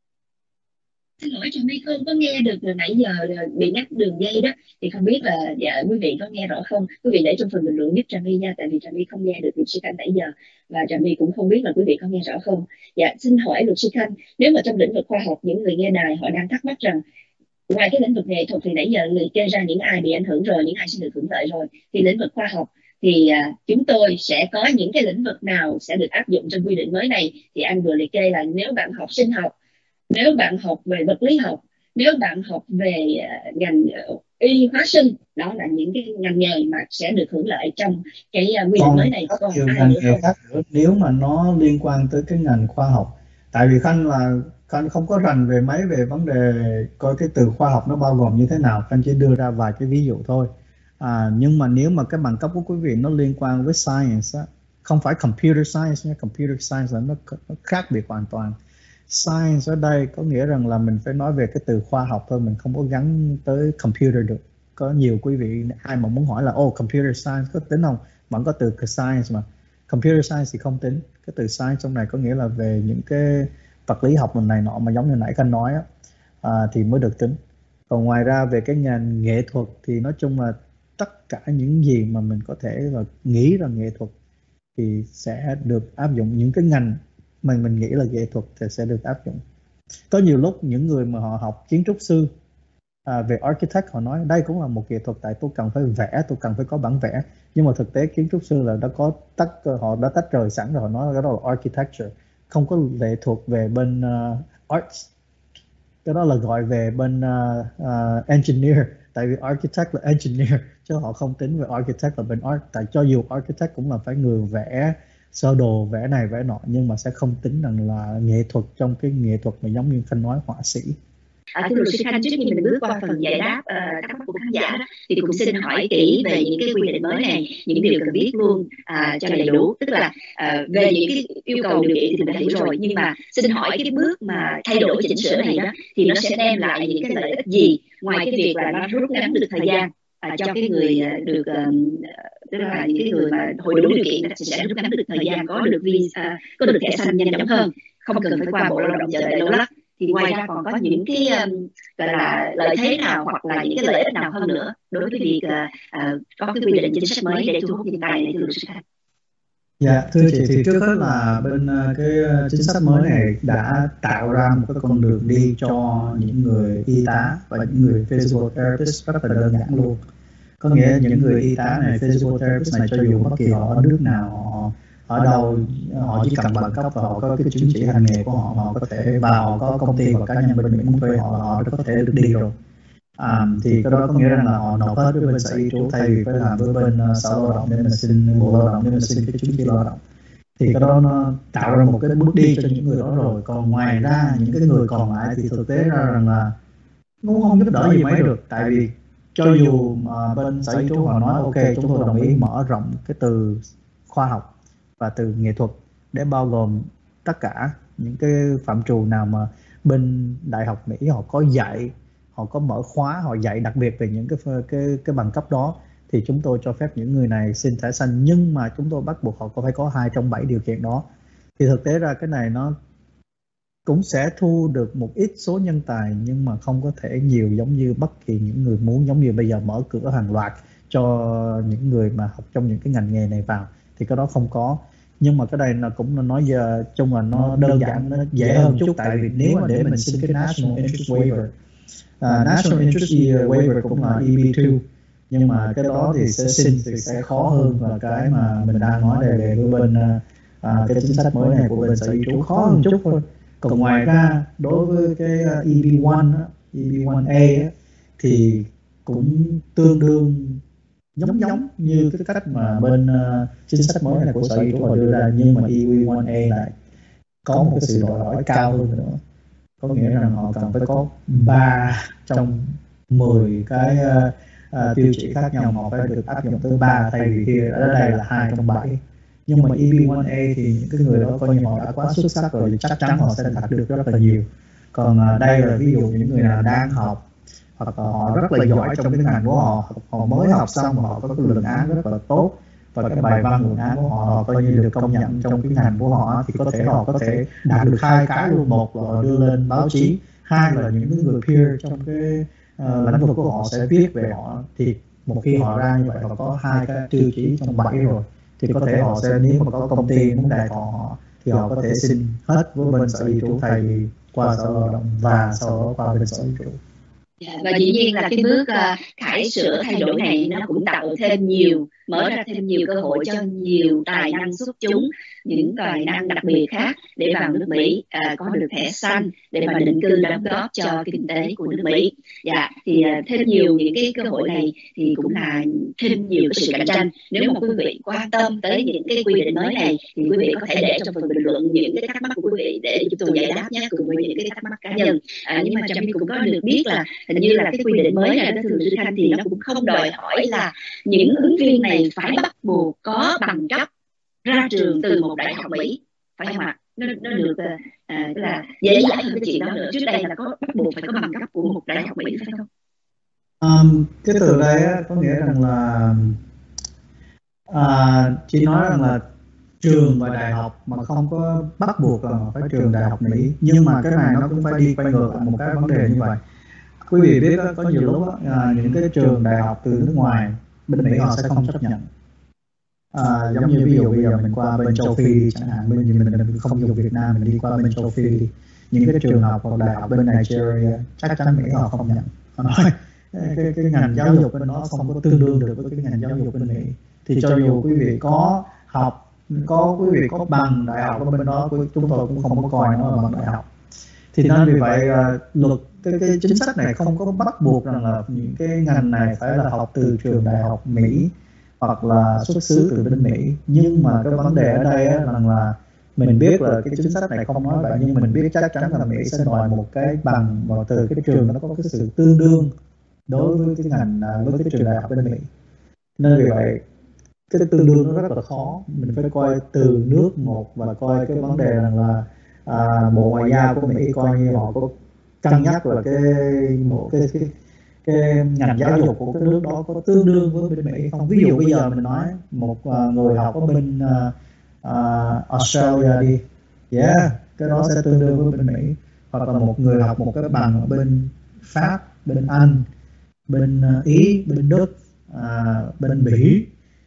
Xin lỗi Trà My không có nghe được từ nãy giờ, bị ngắt đường dây đó, thì không biết là quý vị có nghe rõ không? Quý vị để trong phần bình luận giúp Trà My nha, tại vì Trà My không nghe được luật sư Khanh nãy giờ, và Trà My cũng không biết là quý vị có nghe rõ không. Xin hỏi luật sư Khanh, nếu mà trong lĩnh vực khoa học những người nghe đài họ đang thắc mắc rằng ngoài cái lĩnh vực nghệ thuật thì nãy giờ liệt kê ra những ai bị ảnh hưởng rồi, những ai sẽ được hưởng lợi rồi, thì lĩnh vực khoa học thì chúng tôi sẽ có những cái lĩnh vực nào sẽ được áp dụng trong quy định mới này? Thì anh vừa liệt kê là nếu bạn học sinh học, nếu bạn học về vật lý học, nếu bạn học về ngành y hóa sinh, đó là những cái ngành nghề mà sẽ được hưởng lợi trong cái quy định mới này. Còn nhiều ngành nghề khác nữa nếu mà nó liên quan tới cái ngành khoa học. Tại vì Khanh không có rành về mấy về vấn đề coi cái từ khoa học nó bao gồm như thế nào, Khanh chỉ đưa ra vài cái ví dụ thôi. Nhưng mà nếu mà cái bằng cấp của quý vị nó liên quan với science á, không phải computer science nha, computer science là nó khác biệt hoàn toàn. Science ở đây có nghĩa rằng là mình phải nói về cái từ khoa học thôi, mình không có gắn tới computer được. Có nhiều quý vị ai mà muốn hỏi là computer science có tính không, vẫn có từ science mà. Computer science thì không tính. Cái từ science trong này có nghĩa là về những cái vật lý học này nọ mà giống như nãy Khanh nói thì mới được tính. Còn ngoài ra về cái ngành nghệ thuật thì nói chung là tất cả những gì mà mình có thể là nghĩ là nghệ thuật thì sẽ được áp dụng. Những cái ngành mà mình nghĩ là nghệ thuật thì sẽ được áp dụng. Có nhiều lúc những người mà họ học kiến trúc sư về architect họ nói đây cũng là một nghệ thuật, tại tôi cần phải vẽ, tôi cần phải có bản vẽ. Nhưng mà thực tế kiến trúc sư là họ đã tách rời sẵn rồi, họ nói cái đó là architecture, không có lệ thuộc về bên arts. cái đó là gọi về bên engineer, tại vì architect là engineer chứ họ không tính về architect là bên art. Tại cho dù architect cũng là phải người vẽ sơ đồ, vẽ này vẽ nọ, nhưng mà sẽ không tính rằng là nghệ thuật trong cái nghệ thuật mà giống như Khanh nói, họa sĩ. Thưa luật sư Khanh, trước khi mình bước qua phần giải đáp thắc mắc của khán giả đó, thì cũng xin hỏi kỹ về những cái quy định mới này, những điều cần biết luôn cho đầy đủ. Tức là về những cái yêu cầu điều kiện thì mình đã hiểu rồi, nhưng mà xin hỏi cái bước mà thay đổi chỉnh sửa này đó thì nó sẽ đem lại những cái lợi ích gì, ngoài cái việc là nó rút ngắn được thời gian cho cái người được tức là những cái người mà hội đủ điều kiện sẽ rút ngắn được thời gian, có được visa, có được thẻ xanh nhanh chóng hơn, không cần phải qua Bộ Lao động chờ đợi lâu lắm. Thì ngoài ra còn có những cái gọi là lợi thế nào hoặc là những cái lợi ích nào hơn nữa đối với việc có cái quy định chính sách mới để thu hút nhân tài này, thưa luật sư Khanh? Dạ, thưa chị, thì trước hết là bên cái chính sách mới này đã tạo ra một cái con đường đi cho những người y tá và những người physical therapist rất là đơn giản luôn. Có nghĩa những người y tá này, physical therapist này, cho dù bất kỳ họ ở nước nào, họ ở đâu, họ chỉ cần bằng cấp và họ có cái chứng chỉ hành nghề của họ, họ có thể vào, có công ty và cá nhân bên Mỹ muốn thuê họ có thể được đi rồi. Thì cái đó có nghĩa rằng là họ nộp hết với bên Sở Y trú thay vì phải làm với bên Sở Lao động để mình xin Bộ Lao động để mình xin cái chứng chỉ lao động. Thì cái đó nó tạo ra một cái bước đi cho những người đó rồi. Còn ngoài ra những cái người còn lại thì thực tế ra rằng là nó không giúp đỡ gì mấy được, tại vì cho dù mà bên Sở Y trú họ nói ok, chúng tôi đồng ý mở rộng cái từ khoa học và từ nghệ thuật để bao gồm tất cả những cái phạm trù nào mà bên Đại học Mỹ họ có dạy, họ có mở khóa, họ dạy đặc biệt về những cái bằng cấp đó, thì chúng tôi cho phép những người này xin thẻ xanh, nhưng mà chúng tôi bắt buộc họ phải có 2 trong 7 điều kiện đó. Thì thực tế ra cái này nó cũng sẽ thu được một ít số nhân tài, nhưng mà không có thể nhiều giống như bất kỳ những người muốn, giống như bây giờ mở cửa hàng loạt cho những người mà học trong những cái ngành nghề này vào, thì cái đó không có. Nhưng mà cái đây là cũng nói giờ chung là nó đơn giản, nó dễ hơn chút, tại vì nếu mà để mình xin cái National Interest Waiver, National Interest Waiver cũng là EB2, nhưng mà cái đó thì sẽ xin thì sẽ khó hơn, và cái mà mình đang nói đây về bên cái chính sách mới này của bên Sở Y trú khó hơn chút thôi. Còn ngoài ra đối với cái EB1 EB1A thì cũng tương đương giống như cái cách mà bên chính sách mới này của Sở Y trú họ đưa ra, nhưng mà EB1A lại có một cái sự đòi hỏi cao hơn nữa. Có nghĩa rằng họ cần phải có 3 trong 10 cái tiêu chí khác nhau, họ phải được áp dụng tới 3 thay vì kia ở đây là 2 trong 7. Nhưng mà EB1A thì những cái người đó coi như họ đã quá xuất sắc rồi, thì chắc chắn họ sẽ đạt được rất là nhiều. Còn đây là ví dụ những người nào đang học hoặc là họ rất là giỏi trong cái ngành của họ mới học xong mà họ có cái luận án rất là tốt, và cái bài văn luận án của họ coi như được công nhận trong cái ngành của họ, thì có thể họ có thể đạt được 2 cái luôn. Một là họ đưa lên báo chí, 2 là những cái người peer trong cái lĩnh vực của họ sẽ viết về họ. Thì một khi họ ra như vậy, họ có 2 cái tiêu chí trong 7 rồi, thì có thể họ sẽ, nếu mà có công ty muốn đào tạo họ thì họ có thể xin hết với bên Sở Y trú thay vì qua Sở Lao động và sau đó qua bên Sở Y trú. Và dĩ nhiên là cái bước cải sửa thay đổi này nó cũng tạo thêm mở ra thêm nhiều cơ hội cho nhiều tài năng xuất chúng, những tài năng đặc biệt khác để vào nước Mỹ có được thẻ xanh để mà định cư đóng góp cho cái kinh tế của nước Mỹ. Thì thêm nhiều những cái cơ hội này thì cũng là thêm nhiều cái sự cạnh tranh. Nếu mà quý vị quan tâm tới những cái quy định mới này thì quý vị có thể để trong phần bình luận những cái thắc mắc của quý vị để chúng tôi giải đáp nhé, cùng với những cái thắc mắc cá nhân. Nhưng mà Trâm cũng có được biết là hình như là cái quy định mới này đó, thưa luật sư Khanh, thì nó cũng không đòi hỏi là những ứng viên này phải bắt buộc có bằng cấp ra trường từ một đại học Mỹ, phải không ạ? Nó được là dễ dãi hơn cái chuyện đó nữa. Trước đây là có bắt buộc phải có bằng cấp của một đại học Mỹ, phải không? Cái từ đây có nghĩa rằng là chỉ nói rằng là trường và đại học mà không có bắt buộc là phải trường đại học Mỹ. Nhưng mà cái này nó cũng phải đi quay ngược lại một cái vấn đề như vậy. Quý vị biết có nhiều lúc những cái trường đại học từ nước ngoài bên Mỹ họ sẽ không chấp nhận. Giống như ví dụ bây giờ mình qua bên châu Phi chẳng hạn, mình không dùng Việt Nam, mình đi qua bên châu Phi đi, những cái trường học hoặc đại học bên Nigeria chắc chắn Mỹ họ không nhận. Họ nói cái ngành giáo dục bên đó không có tương đương được với cái ngành giáo dục bên Mỹ. Thì cho dù quý vị có học, quý vị có bằng đại học ở bên đó, chúng tôi cũng không có coi nó là bằng đại học. Thì nên vì vậy luật cái chính sách này không có bắt buộc rằng là những cái ngành này phải là học từ trường đại học Mỹ hoặc là xuất xứ từ bên Mỹ. Nhưng mà cái vấn đề ở đây á, rằng là mình biết là cái chính sách này không nói vậy, nhưng mình biết chắc chắn là Mỹ sẽ đòi một cái bằng và từ cái trường nó có cái sự tương đương đối với cái ngành với cái trường đại học bên Mỹ. Nên vì vậy cái tương đương nó rất là khó, mình phải coi từ nước một và coi cái vấn đề rằng là Bộ Ngoại giao của Mỹ coi như họ có cân nhắc là cái ngành giáo dục của cái nước đó có tương đương với bên Mỹ không. Ví dụ bây giờ mình nói một người học ở bên Australia đi, cái đó sẽ tương đương với bên Mỹ, hoặc là một người học một cái bằng ở bên Pháp, bên Anh, bên Ý, bên Đức, bên Mỹ,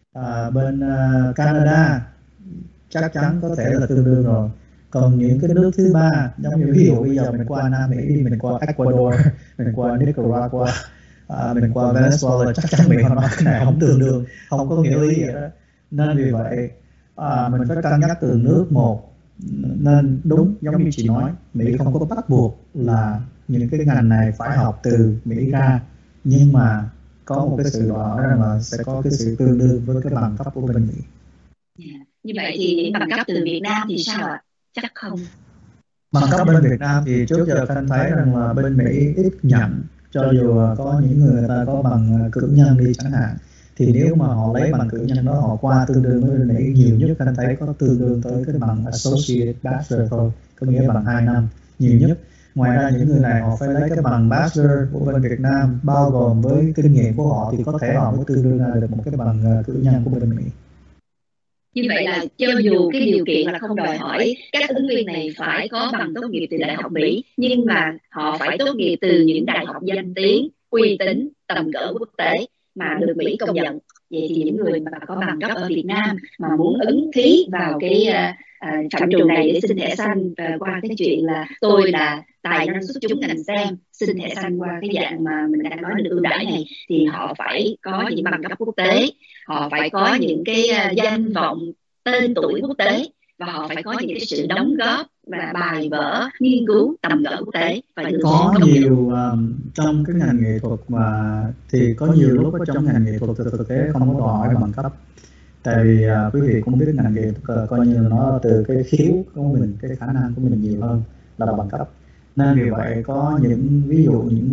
bên Canada, chắc chắn có thể là tương đương rồi. Còn những cái nước thứ ba, giống như ví dụ bây giờ mình qua Nam Mỹ đi, mình qua Ecuador, mình qua Nicaragua, mình qua Venezuela, chắc chắn mình nói cái này không tương đương, không có nghĩa lý gì đó. Nên vì vậy mình phải cân nhắc từ nước một. Nên đúng giống như chị nói, Mỹ không có bắt buộc là những cái ngành này phải học từ Mỹ ra, nhưng mà có một cái sự đòi hỏi rằng là sẽ có cái sự tương đương với cái bằng cấp của bên Mỹ. Như vậy thì những bằng cấp từ Việt Nam thì sao ạ? Chắc không. Bằng cấp bên Việt Nam thì trước giờ Khanh thấy rằng là bên Mỹ ít nhận, cho dù có những người ta có bằng cử nhân đi chẳng hạn, thì nếu mà họ lấy bằng cử nhân đó họ qua tương đương với bên Mỹ, nhiều nhất Khanh thấy có tương đương tới cái bằng Associate Bachelor thôi, có nghĩa bằng 2 năm nhiều nhất. Ngoài ra những người này họ phải lấy cái bằng Bachelor của bên Việt Nam, bao gồm với kinh nghiệm của họ thì có thể họ mới tương đương ra được một cái bằng cử nhân của bên Mỹ. Như vậy là cho dù cái điều kiện là không đòi hỏi các ứng viên này phải có bằng tốt nghiệp từ Đại học Mỹ, nhưng mà họ phải tốt nghiệp từ những đại học danh tiếng, uy tín, tầm cỡ quốc tế mà được Mỹ công nhận. Vậy thì những người mà có bằng cấp ở Việt Nam mà muốn ứng thí vào cái phạm trù này để xin thẻ xanh, qua cái chuyện là tôi là tài năng xuất chúng ngành STEM, xin thẻ xanh qua cái dạng mà mình đang nói được ưu đãi này, thì họ phải có những bằng cấp quốc tế, họ phải có những cái danh vọng, tên tuổi quốc tế, và họ phải có những cái sự đóng góp và bài vở nghiên cứu tầm cỡ quốc tế. Có nhiều trong cái ngành nghệ thuật mà thì có nhiều lúc ở trong ngành nghệ thuật thực tế không có đòi hỏi bằng cấp. Tại vì quý vị cũng biết ngành nghệ thuật coi như là nó từ cái khiếu của mình, cái khả năng của mình nhiều hơn là bằng cấp. Nên vì vậy có những ví dụ những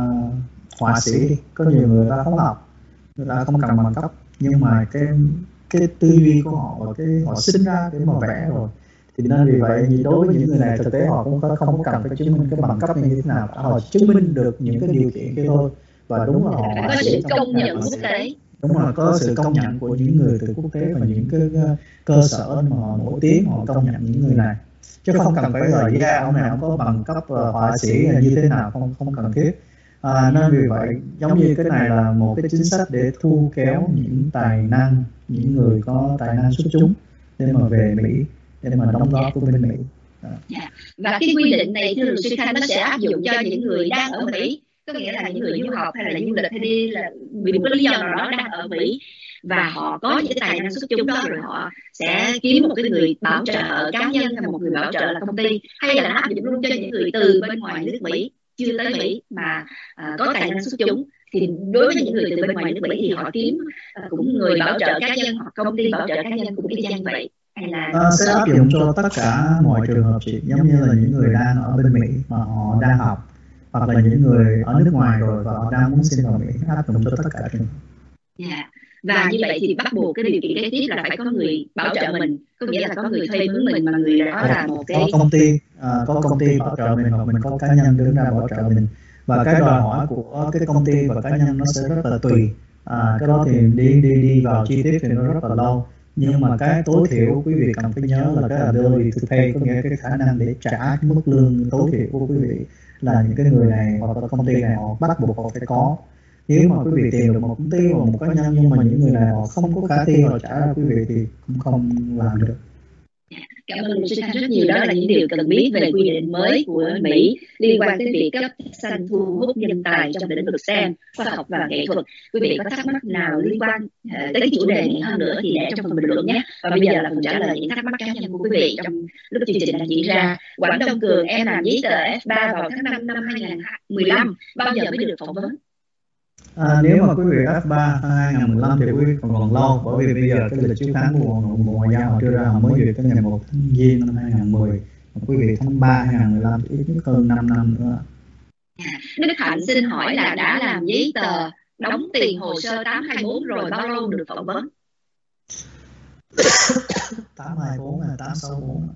họa sĩ, có nhiều người ta không học, người ta không cần bằng cấp, nhưng mà cái tư duy của họ và cái họ sinh ra để mà vẽ rồi, thì nên vì vậy đối với những người này thực tế họ cũng không có cần phải chứng minh cái bằng cấp như thế nào, họ chứng minh được những cái điều kiện kia thôi. Và đúng là họ có sự công nhận quốc tế. Đúng là có sự công nhận của những người từ quốc tế và những cái cơ sở mà họ nổi tiếng, họ công nhận những người này, chứ không cần phải là ông này không có bằng cấp họa sĩ như thế nào, không cần thiết. Nên vì vậy giống như cái này là một cái chính sách để thu kéo những tài năng, những người có tài năng xuất chúng để mà về Mỹ, để mà đóng góp của bên Mỹ. Và cái quy định này thưa luật sư Khanh, nó sẽ áp dụng cho những người đang ở Mỹ, có nghĩa là những người du học hay là du lịch hay đi là vì một cái lý do nào đó đang ở Mỹ và họ có những cái tài năng xuất chúng đó, rồi họ sẽ kiếm một cái người bảo trợ cá nhân hay một người bảo trợ là công ty, hay là nó áp dụng luôn cho những người từ bên ngoài nước Mỹ chưa tới Mỹ mà có tài năng xuất chúng. Thì đối với những người từ bên ngoài nước Mỹ thì họ kiếm cũng người bảo trợ cá nhân hoặc công ty bảo trợ cá nhân cũng y chang vậy, hay là sẽ áp dụng cho tất cả mọi trường hợp chị, giống như là những người đang ở bên Mỹ mà họ đang học, hoặc là những người ở nước ngoài rồi và họ đang muốn xin vào Mỹ, áp dụng cho tất cả trường hợp. Và như vậy thì bắt buộc cái điều kiện kế tiếp là phải có người bảo trợ mình, có nghĩa là có người thuê mướn mình, mà người đó là một cái có công ty bảo trợ mình, hoặc mình có cá nhân đứng ra bảo trợ mình. Và cái đòi hỏi của cái công ty và cá nhân nó sẽ rất là tùy. Cái đó thì đi vào chi tiết thì nó rất là lâu, nhưng mà cái tối thiểu quý vị cần phải nhớ là cái ability to pay, có nghĩa cái khả năng để trả cái mức lương tối thiểu của quý vị là những cái người này hoặc là công ty này họ bắt buộc họ phải có. Nếu mà quý vị tìm được một công ty hoặc một cá nhân nhưng mà những người này họ không có khả thi họ trả ra quý vị thì cũng không làm được. Cảm ơn luật sư Khanh rất nhiều. Đó là những điều cần biết về quy định mới của Mỹ liên quan tới việc cấp xanh thu hút nhân tài trong lĩnh vực STEM, khoa học và nghệ thuật. Quý vị có thắc mắc nào liên quan tới cái chủ đề này hơn nữa thì để trong phần bình luận nhé. Và bây giờ là phần trả lời những thắc mắc cá nhân của quý vị trong lúc chương trình đang diễn ra. Quảng Đông Cường, em làm giấy tờ F3 vào tháng 5 năm 2015, bao giờ mới được phỏng vấn? Nếu mà quý vị F3 năm 2015 thì quý vị còn lâu, bởi vì bây giờ cái lịch chiếu kháng của Bộ Ngoại giao họ đưa ra, họ mới duyệt cái ngày 1 tháng Giêng năm 2010. Quý vị tháng 3 2015 thì ít nhất hơn 5 năm nữa. Đức Hạnh xin hỏi là đã làm giấy tờ đóng tiền hồ sơ 824 rồi bao lâu được phỏng vấn? 824 là 864.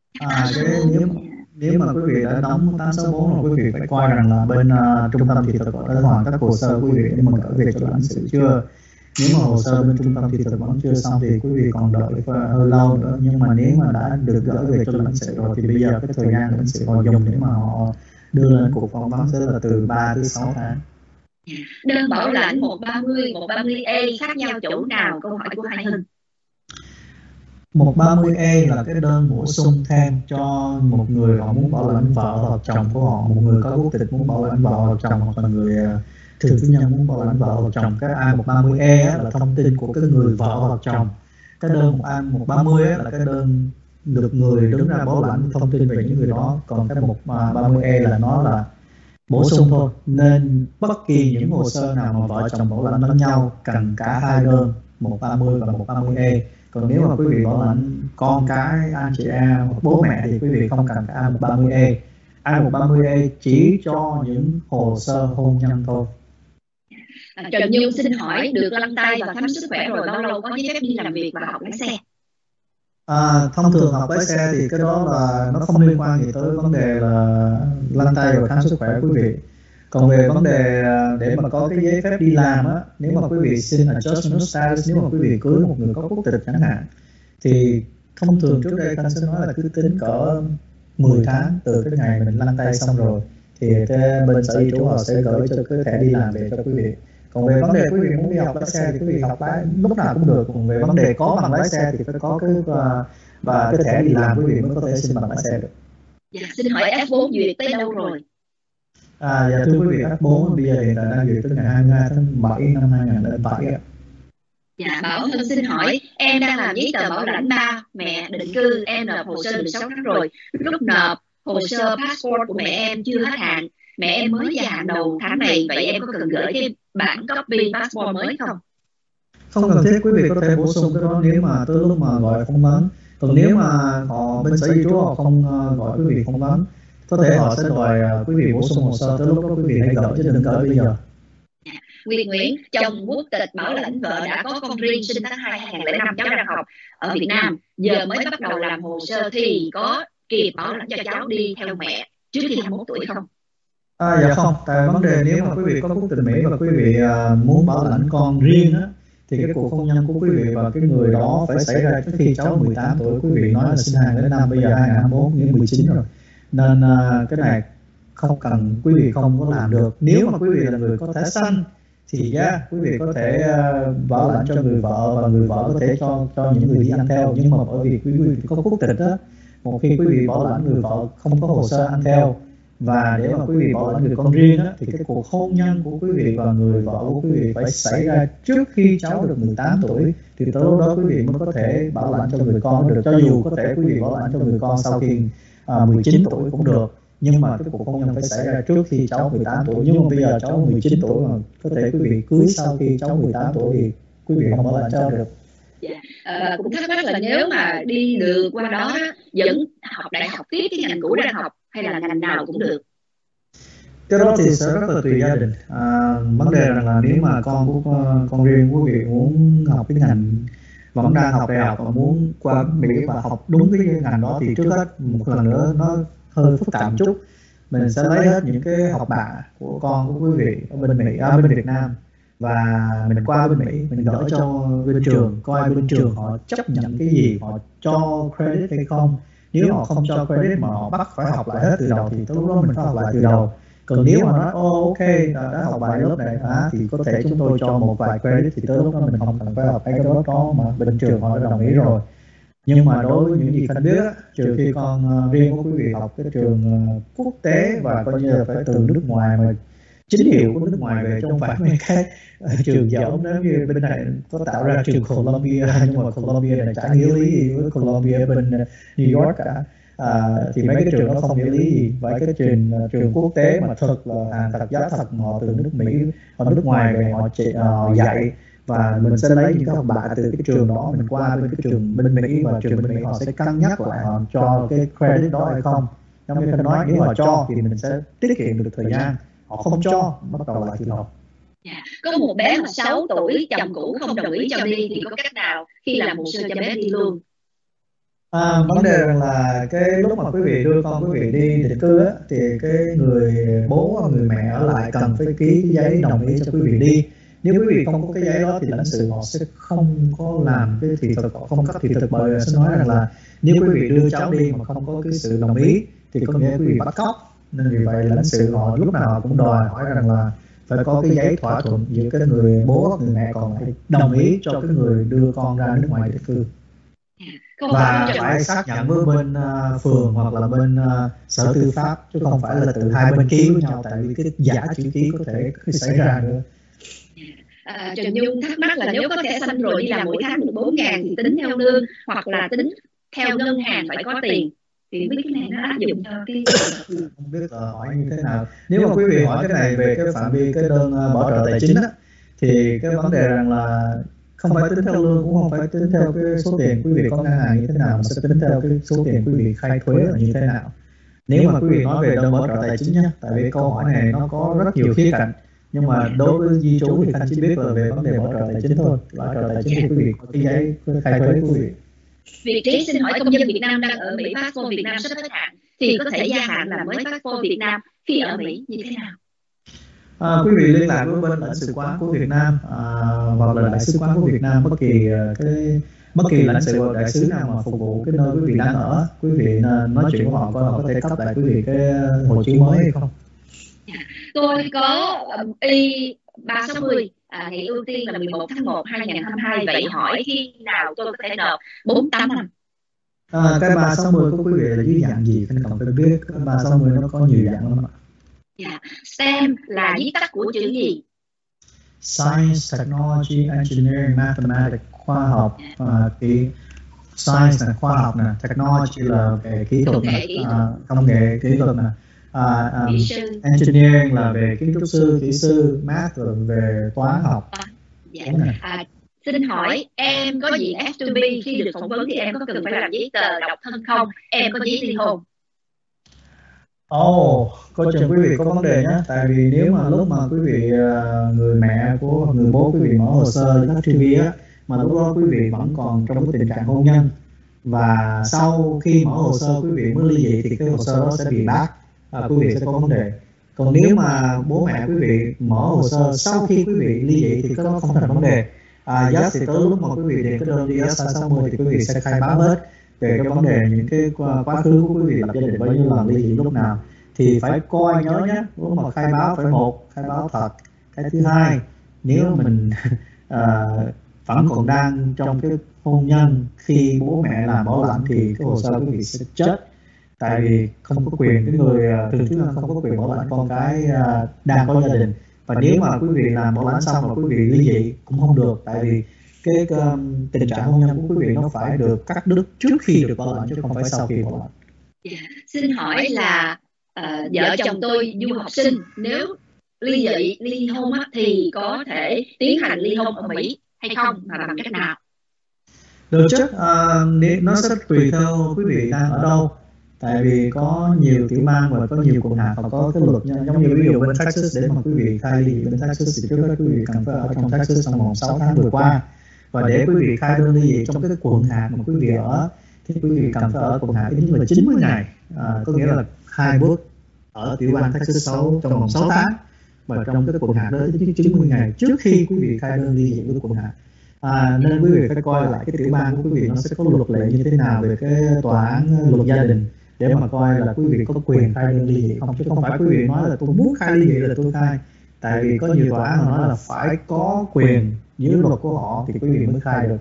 Nếu mà quý vị đã đóng 864 rồi, quý vị phải coi rằng là bên trung tâm thị thực đã hoàn tất hồ sơ quý vị để mà gửi về cho lãnh sự chưa. Nếu mà hồ sơ bên trung tâm thị thực vẫn chưa xong thì quý vị còn đợi hơi lâu nữa. Nhưng mà nếu mà đã được gửi về cho lãnh sự rồi thì bây giờ cái thời gian lãnh sự họ dùng để mà họ đưa lên cuộc phỏng vấn sẽ là từ 3 tới 6 tháng. Đơn bảo lãnh 130, 130E khác nhau chỗ nào? Câu hỏi của Hải Hưng. 130E là cái đơn bổ sung thêm cho một người họ muốn bảo lãnh vợ hoặc chồng của họ, một người có quốc tịch muốn bảo lãnh vợ hoặc chồng, hoặc là người thường trú nhân muốn bảo lãnh vợ hoặc chồng. Cái I-130E là thông tin của cái người vợ hoặc chồng. Cái đơn I-130 là cái đơn được người đứng ra bảo lãnh thông tin về những người đó. Còn cái 130E là nó là bổ sung thôi, nên bất kỳ những hồ sơ nào mà vợ chồng bảo lãnh lẫn nhau cần cả hai đơn 130 và 130E. Còn nếu mà quý vị bảo lãnh con cái, anh chị em hoặc bố mẹ thì quý vị không cần cái I-130E. I-130E chỉ cho những hồ sơ hôn nhân thôi. Trần Nhung xin hỏi, được lăn tay và khám sức khỏe rồi bao lâu có giấy phép đi làm việc và học lái xe? Thông thường học lái xe thì cái đó là nó không liên quan gì tới vấn đề là lăn tay và khám sức khỏe quý vị. Còn về vấn đề để mà có cái giấy phép đi làm á, nếu mà quý vị xin adjustment of status, nếu mà quý vị cưới một người có quốc tịch chẳng hạn, thì thông thường trước đây Khanh sẽ nói là cứ tính cỡ 10 tháng từ cái ngày mình lăn tay xong rồi thì cái bên sở di trú họ sẽ gửi cho cái thẻ đi làm về cho quý vị. Còn về vấn đề quý vị muốn đi học lái xe thì quý vị học lái lúc nào cũng được. Còn về vấn đề có bằng lái xe thì phải có cái và cái thẻ đi làm quý vị mới có thể xin bằng lái xe được. Dạ, xin hỏi F4 duyệt tới đâu rồi? Dạ thưa quý vị, F4 bây giờ hiện tại đang duyệt tới ngày 22 tháng 7 năm 2007 ạ. Dạ, Bảo Hân xin hỏi, em đang làm giấy tờ bảo lãnh ba mẹ định cư, em nộp hồ sơ được 6 tháng rồi. Lúc nộp hồ sơ passport của mẹ em chưa hết hạn, mẹ em mới gia hạn đầu tháng này, vậy em có cần gửi cái bản copy passport mới không? Không cần thiết, quý vị có thể bổ sung cái đó nếu mà tới lúc mà gọi phỏng vấn. Còn nếu mà họ bên sở di trú họ không gọi quý vị phỏng vấn, có thể họ sẽ đòi quý vị bổ sung hồ sơ, tới lúc đó quý vị hãy gửi chứ đừng gửi bây giờ. Nguyên Nguyễn, chồng quốc tịch bảo lãnh vợ đã có con riêng sinh tháng 2 2005, cháu đang học ở Việt Nam, giờ mới bắt đầu làm hồ sơ thì có kịp bảo lãnh cho cháu đi theo mẹ trước khi 21 tuổi không? Dạ không, tại vấn đề nếu mà quý vị có quốc tịch Mỹ và quý vị muốn bảo lãnh con riêng á, thì cái cuộc hôn nhân của quý vị và cái người đó phải xảy ra trước khi cháu 18 tuổi. Quý vị nói là sinh 2005, bây giờ 2021 nghĩa 19 rồi, nên cái này không cần, quý vị không có làm được. Nếu mà quý vị là người có thẻ xanh thì quý vị có thể bảo lãnh cho người vợ và người vợ có thể cho những người đi ăn theo. Nhưng mà bởi vì quý vị có quốc tịch á, một khi quý vị bảo lãnh người vợ không có hồ sơ ăn theo và để mà quý vị bảo lãnh người con riêng á, thì cái cuộc hôn nhân của quý vị và người vợ của quý vị phải xảy ra trước khi cháu được 18 tuổi thì tới lúc đó quý vị mới có thể bảo lãnh cho người con được. Cho dù có thể quý vị bảo lãnh cho người con sau khi 19 tuổi cũng được, nhưng mà cái cuộc hôn nhân phải xảy ra trước khi cháu 18 tuổi. Nhưng mà bây giờ cháu 19 tuổi mà có thể quý vị cưới sau khi cháu 18 tuổi thì quý vị không bảo lãnh cho được. Cũng thắc mắc là nếu mà đi được qua đó vẫn học đại học tiếp cái ngành cũ đang học hay là ngành nào cũng được? Cái đó thì sẽ rất là tùy gia đình. Vấn đề là nếu mà con riêng quý vị muốn học cái ngành vẫn đang học đại học và muốn qua Mỹ và học đúng cái ngành đó thì trước hết một lần nữa nó hơi phức tạp chút, mình sẽ lấy hết những cái học bạ của con của quý vị ở bên Mỹ, bên Việt Nam và mình qua bên Mỹ, mình gửi cho bên trường, coi bên trường họ chấp nhận cái gì, họ cho credit hay không. Nếu họ không cho credit mà họ bắt phải học lại hết từ đầu thì tới lúc đó mình phải học lại từ đầu. Còn nếu mà nói ok đã học bài lớp này thì có thể chúng tôi cho một vài credit thì tới lúc đó mình không cần phải học cái lớp đó mà bên trường họ đã đồng ý rồi. Nhưng mà đối với những gì Khanh biết á, trừ khi con riêng của quý vị học cái trường quốc tế và coi như là phải từ nước ngoài mà chính hiệu của nước ngoài về, chứ không phải mấy cái trường dởm nếu như bên này có tạo ra trường Columbia, nhưng mà Columbia này chả nghĩa lý gì với Columbia bên New York cả. Thì mấy cái trường đó không nghĩa lý gì với cái trường quốc tế mà thật là hàng thật giá thật, họ từ nước Mỹ hoặc nước ngoài về họ dạy, và mình sẽ lấy những cái học bạ từ cái trường đó mình qua bên cái trường bên Mỹ, và trường bên Mỹ họ sẽ cân nhắc lại họ cho cái credit đó hay không. Giống như Khanh nói, nếu họ cho thì mình sẽ tiết kiệm được thời gian, họ không cho bắt đầu lại từ đầu. Có một bé mà 6 tuổi chồng cũ không đồng ý cho đi thì có cách nào khi làm hồ sơ cho bé đi luôn? Vấn đề là cái lúc mà quý vị đưa con quý vị đi định cư á, thì cái người bố và người mẹ ở lại cần phải ký cái giấy đồng ý cho quý vị đi. Nếu quý vị không có cái giấy đó thì lãnh sự họ sẽ không có làm cái thị thực, họ không cấp thị thực, bởi sẽ nói rằng là nếu quý vị đưa cháu đi mà không có cái sự đồng ý thì có nghĩa quý vị bắt cóc. Nên vì vậy lãnh sự họ lúc nào cũng đòi hỏi rằng là phải có cái giấy thỏa thuận giữa cái người bố và người mẹ còn lại đồng ý cho cái người đưa con ra nước ngoài định cư, và phải xác nhận với bên phường hoặc là bên sở tư pháp, chứ không phải là từ hai bên ký với nhau, tại vì cái giả chữ ký có thể xảy ra nữa. Trần Nhung thắc mắc là nếu có thẻ xanh rồi đi làm mỗi tháng được 4.000 thì tính theo lương hoặc là tính theo ngân hàng phải có tiền, thì biết cái này nó áp dụng cho cái không biết là hỏi như thế nào. Nếu mà quý vị hỏi cái này về cái phạm vi cái đơn bảo trợ tài chính á, thì cái vấn đề rằng là không phải tính theo lương, cũng không phải tính theo cái số tiền quý vị có ngân hàng như thế nào, mà sẽ tính theo cái số tiền quý vị khai thuế là như thế nào. Nếu mà quý vị nói về đơn bảo trợ tài chính nhé, tại vì câu hỏi này nó có rất nhiều khía cạnh, nhưng mà đối với di trú thì Khanh chỉ biết là về vấn đề bảo trợ tài chính thôi. Bảo trợ tài chính thì quý vị có cái giấy khai thuế của quý vị. Vị trí xin hỏi công dân Việt Nam đang ở Mỹ, passport Việt Nam sắp hết hạn thì có thể gia hạn làm mới passport Việt Nam khi ở Mỹ như thế nào? Quý vị liên lạc với bên lãnh sự quán của Việt Nam hoặc là đại sứ quán của Việt Nam, bất kỳ lãnh sự hoặc đại sứ nào mà phục vụ cái nơi quý vị đang ở, quý vị nói chuyện với họ coi họ có thể cấp lại quý vị cái hộ chiếu mới hay không. Tôi có Y 360 ngày ưu tiên là 11 tháng 1 2022, vậy hỏi khi nào tôi có thể nộp 485? Cái 360 của quý vị là dưới dạng gì? Anh cần phải biết. Cái 360 nó có nhiều dạng lắm ạ. STEM là viết tắt của chữ gì? Science, Technology, Engineering, Mathematics, khoa học. Science là khoa học nè, Technology là về kỹ thuật nè, công nghệ kỹ thuật nè, Engineering là về kiến trúc sư, kỹ sư, Math là về toán học. Xin hỏi em có diện F2B, khi được phỏng vấn thì em có cần phải làm giấy tờ độc thân không? Em có giấy ly hôn. Coi chừng quý vị có vấn đề nhé. Tại vì nếu mà lúc mà quý vị người mẹ của người bố quý vị mở hồ sơ F2B á, mà lúc đó quý vị vẫn còn trong cái tình trạng hôn nhân, và sau khi mở hồ sơ quý vị mới ly dị thì cái hồ sơ đó sẽ bị bác, quý vị sẽ có vấn đề. Còn nếu mà bố mẹ quý vị mở hồ sơ sau khi quý vị ly dị thì cái đó không thành vấn đề. Thì tới lúc mà quý vị điền cái đơn DS-60 thì quý vị sẽ khai báo hết về cái vấn đề những cái quá khứ của quý vị lập gia đình bao nhiêu lần, ly dị lúc nào, thì phải coi nhớ nhé. Lúc mà khai báo phải khai báo thật. Cái thứ hai, nếu mình vẫn còn đang trong cái hôn nhân khi bố mẹ làm bảo lãnh thì cái hồ sơ quý vị sẽ chết, tại vì không có quyền, cái người thường trú nhân không có quyền bảo lãnh con cái đang có gia đình. Và nếu mà quý vị làm bảo lãnh xong mà quý vị ly dị cũng không được, tại vì cái tình trạng hôn nhân của quý vị nó phải được cắt đứt trước khi được bảo lãnh chứ không phải sau khi bảo lãnh. Xin hỏi là vợ chồng tôi du học sinh, nếu ly dị, ly hôn thì có thể tiến hành ly hôn ở Mỹ hay không, mà bằng cách nào? Được chứ, nó sẽ tùy theo quý vị đang ở đâu. Tại vì có nhiều tiểu bang và có nhiều quận hạt, họ có cái luật giống như ví dụ bên Texas, để mà quý vị khai ly dị bên Texas thì trước đó quý vị cần phải ở trong Texas trong vòng 6 tháng vừa qua. Và để quý vị khai đơn ly dị trong cái quận hạt mà quý vị ở thì quý vị cần phải ở quận hạt ít nhất là 90 ngày, có nghĩa là 2 bước ở tiểu bang Texas trong vòng 6 tháng, và trong cái quận hạt đó ít nhất 90 ngày trước khi quý vị khai đơn ly dị với quận hạt. Nên quý vị phải coi lại cái tiểu bang của quý vị nó sẽ có luật lệ như thế nào về cái tòa án luật gia đình, để mà coi là quý vị có quyền khai đơn ly dị không, chứ không phải quý vị nói là tôi muốn khai ly dị là tôi khai. Tại vì có nhiều tòa án nói là phải có quyền dưới luật của họ thì quý vị mới khai được.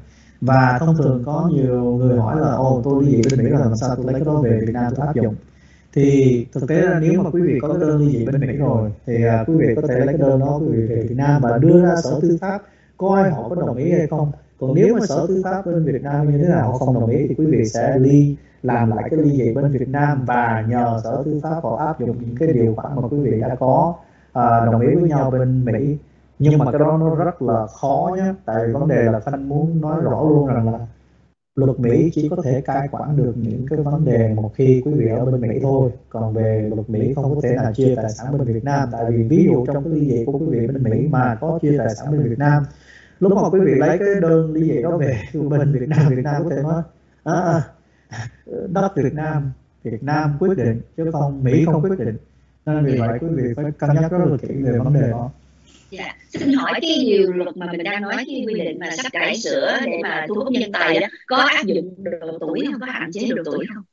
Và thông thường có nhiều người hỏi là tôi ly dị bên Mỹ rồi, làm sao tôi lấy cái đó về Việt Nam tôi áp dụng. Thì thực tế là nếu mà quý vị có cái đơn ly dị bên Mỹ rồi thì quý vị có thể lấy cái đơn đó quý vị về Việt Nam và đưa ra Sở Tư pháp coi họ có đồng ý hay không. Còn nếu mà Sở Tư pháp bên Việt Nam như thế nào họ không đồng ý thì quý vị sẽ làm lại cái ly dị bên Việt Nam và nhờ Sở Tư pháp họ áp dụng những cái điều khoản mà quý vị đã có đồng ý với nhau bên Mỹ. Nhưng mà cái đó nó rất là khó nhé, tại vì vấn đề là Khanh muốn nói rõ luôn rằng là luật Mỹ chỉ có thể cai quản được những cái vấn đề một khi quý vị ở bên Mỹ thôi. Còn về luật Mỹ không có thể nào chia tài sản bên Việt Nam. Tại vì ví dụ trong cái ly dị của quý vị bên Mỹ mà có chia tài sản bên Việt Nam, lúc mà quý vị lấy cái đơn ly dị đó về bên Việt Nam có thể nói đất Việt Nam quyết định chứ không Mỹ không quyết định. Nên vì vậy quý vị phải cân nhắc rất là kỹ về vấn đề đó. Dạ, xin hỏi cái điều luật mà mình đang nói, cái quy định mà sắp cải sửa để mà thu hút nhân tài đó, có áp dụng độ tuổi không, có hạn chế độ tuổi không?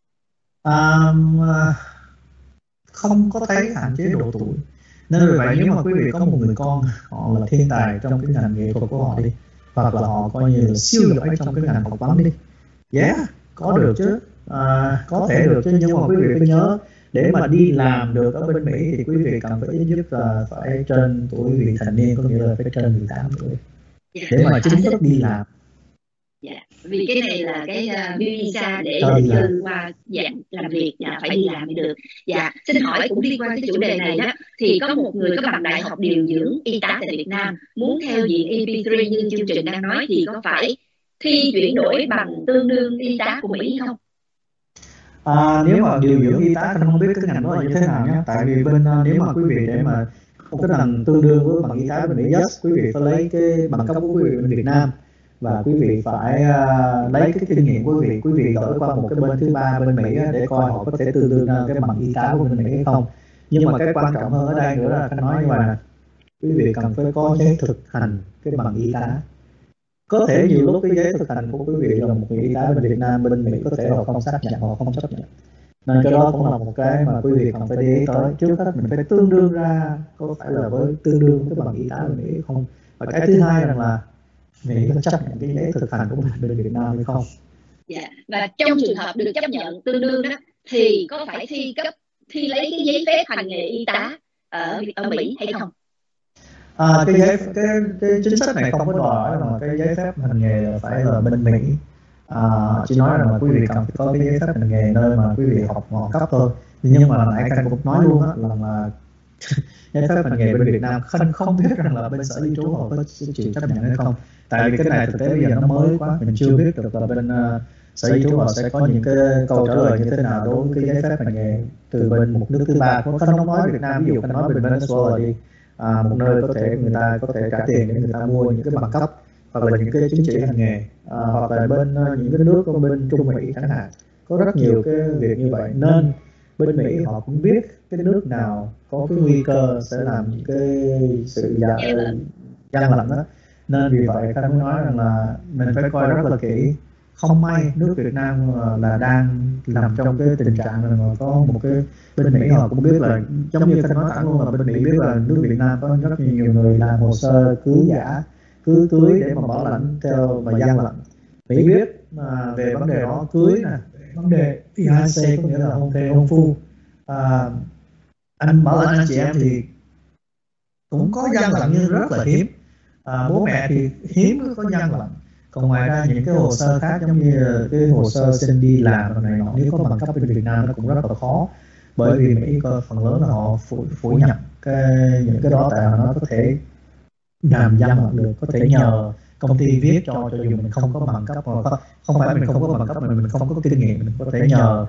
Không có thấy hạn chế độ tuổi. Nên vì vậy nếu mà quý vị có một người con họ là thiên tài trong cái ngành nghệ thuật của họ đi, hoặc là họ coi như là siêu giỏi trong cái ngành học vấn đi, có được chứ, có thể được chứ, nhưng mà quý vị phải nhớ để mà đi làm được ở bên Mỹ thì quý vị cần phải ít nhất là phải trên tuổi vị thành niên, có nghĩa là phải trên 18 tuổi để mà chính thức đi làm. Dạ, vì cái này là cái visa để định cư qua dạng làm việc, phải đi làm mới được. Dạ, xin hỏi cũng liên quan tới chủ đề này đó, thì có một người có bằng đại học điều dưỡng y tá tại Việt Nam muốn theo diện EP3 như chương trình đang nói thì có phải thi chuyển đổi bằng tương đương y tá của Mỹ không? Nếu mà điều dưỡng y tá không biết cái ngành đó là như thế nào nhé. Tại vì bên nếu mà quý vị để mà không cái bằng tương đương với bằng y tá bên Mỹ, quý vị phải lấy cái bằng cấp của quý vị bên Việt Nam và quý vị phải lấy cái kinh nghiệm của quý vị gửi qua một cái bên thứ ba bên Mỹ để coi họ có thể tương đương cái bằng y tá của bên Mỹ hay không. Nhưng mà cái quan trọng hơn ở đây nữa là nói như vậy là quý vị cần phải có giấy thực hành cái bằng y tá. Có thể nhiều lúc cái giấy thực hành của quý vị là một người y tá bên Việt Nam, bên Mỹ có thể họ không xác nhận, họ không chấp nhận. Nên cái đó cũng là một cái mà quý vị cần phải để ý tới. Trước hết mình phải tương đương ra có phải là với tương đương cái bằng y tá bên Mỹ không. Và cái thứ hai là Mỹ có chấp nhận cái giấy thực hành của mình bên Việt Nam hay không. Dạ. Và trong trường hợp được chấp nhận tương đương đó thì có phải thi lấy cái giấy phép hành nghề y tá ở Mỹ hay không? Cái chính sách này không có đòi hỏi là cái giấy phép hành nghề phải là bên Mỹ. Chỉ nói rằng là quý vị cần phải có cái giấy phép hành nghề nơi mà quý vị học cấp thôi. Nhưng mà nãy Khanh cũng nói luôn là giấy phép hành nghề bên Việt Nam Khanh không biết rằng là bên Sở Di trú họ có chịu chấp nhận hay không. Tại vì cái này thực tế bây giờ nó mới quá, mình chưa biết được là bên Sở Di trú họ sẽ có những cái câu trả lời như thế nào đối với cái giấy phép hành nghề từ bên một nước thứ ba. Khanh không nói Việt Nam, ví dụ Khanh nói bên Venezuela đi. Một nơi có thể người ta có thể trả tiền để người ta mua những cái bằng cấp hoặc là những cái chứng chỉ hành nghề, hoặc là bên những cái nước ở bên Trung Mỹ chẳng hạn, có rất nhiều cái việc như vậy. Nên bên Mỹ họ cũng biết cái nước nào có cái nguy cơ sẽ làm những cái sự gian lận đó. Nên vì vậy ta mới nói rằng là mình phải coi rất là kỹ. Không may nước Việt Nam là đang nằm trong cái tình trạng là có một cái bên Mỹ họ cũng biết là giống như ta nói thẳng luôn là bên Mỹ biết là nước Việt Nam có rất nhiều người làm hồ sơ cưới giả, cưới để mà bảo lãnh theo mà gian lận. Mỹ biết về vấn đề đó, cưới nè, vấn đề fiancé có nghĩa là hôn thê hôn phu, anh bảo lãnh anh chị em thì cũng có gian lận nhưng rất là hiếm. Bố mẹ thì hiếm có gian lận. Còn ngoài ra những cái hồ sơ khác giống như cái hồ sơ xin đi làm này nọ, nếu có bằng cấp bên Việt Nam nó cũng rất là khó, bởi vì Mỹ phần lớn là họ phủ nhận những cái đó, tại nó có thể làm gian lận được, có thể nhờ công ty viết cho dù mình không có bằng cấp, hoặc không phải mình không có bằng cấp mà mình không có kinh nghiệm, mình có thể nhờ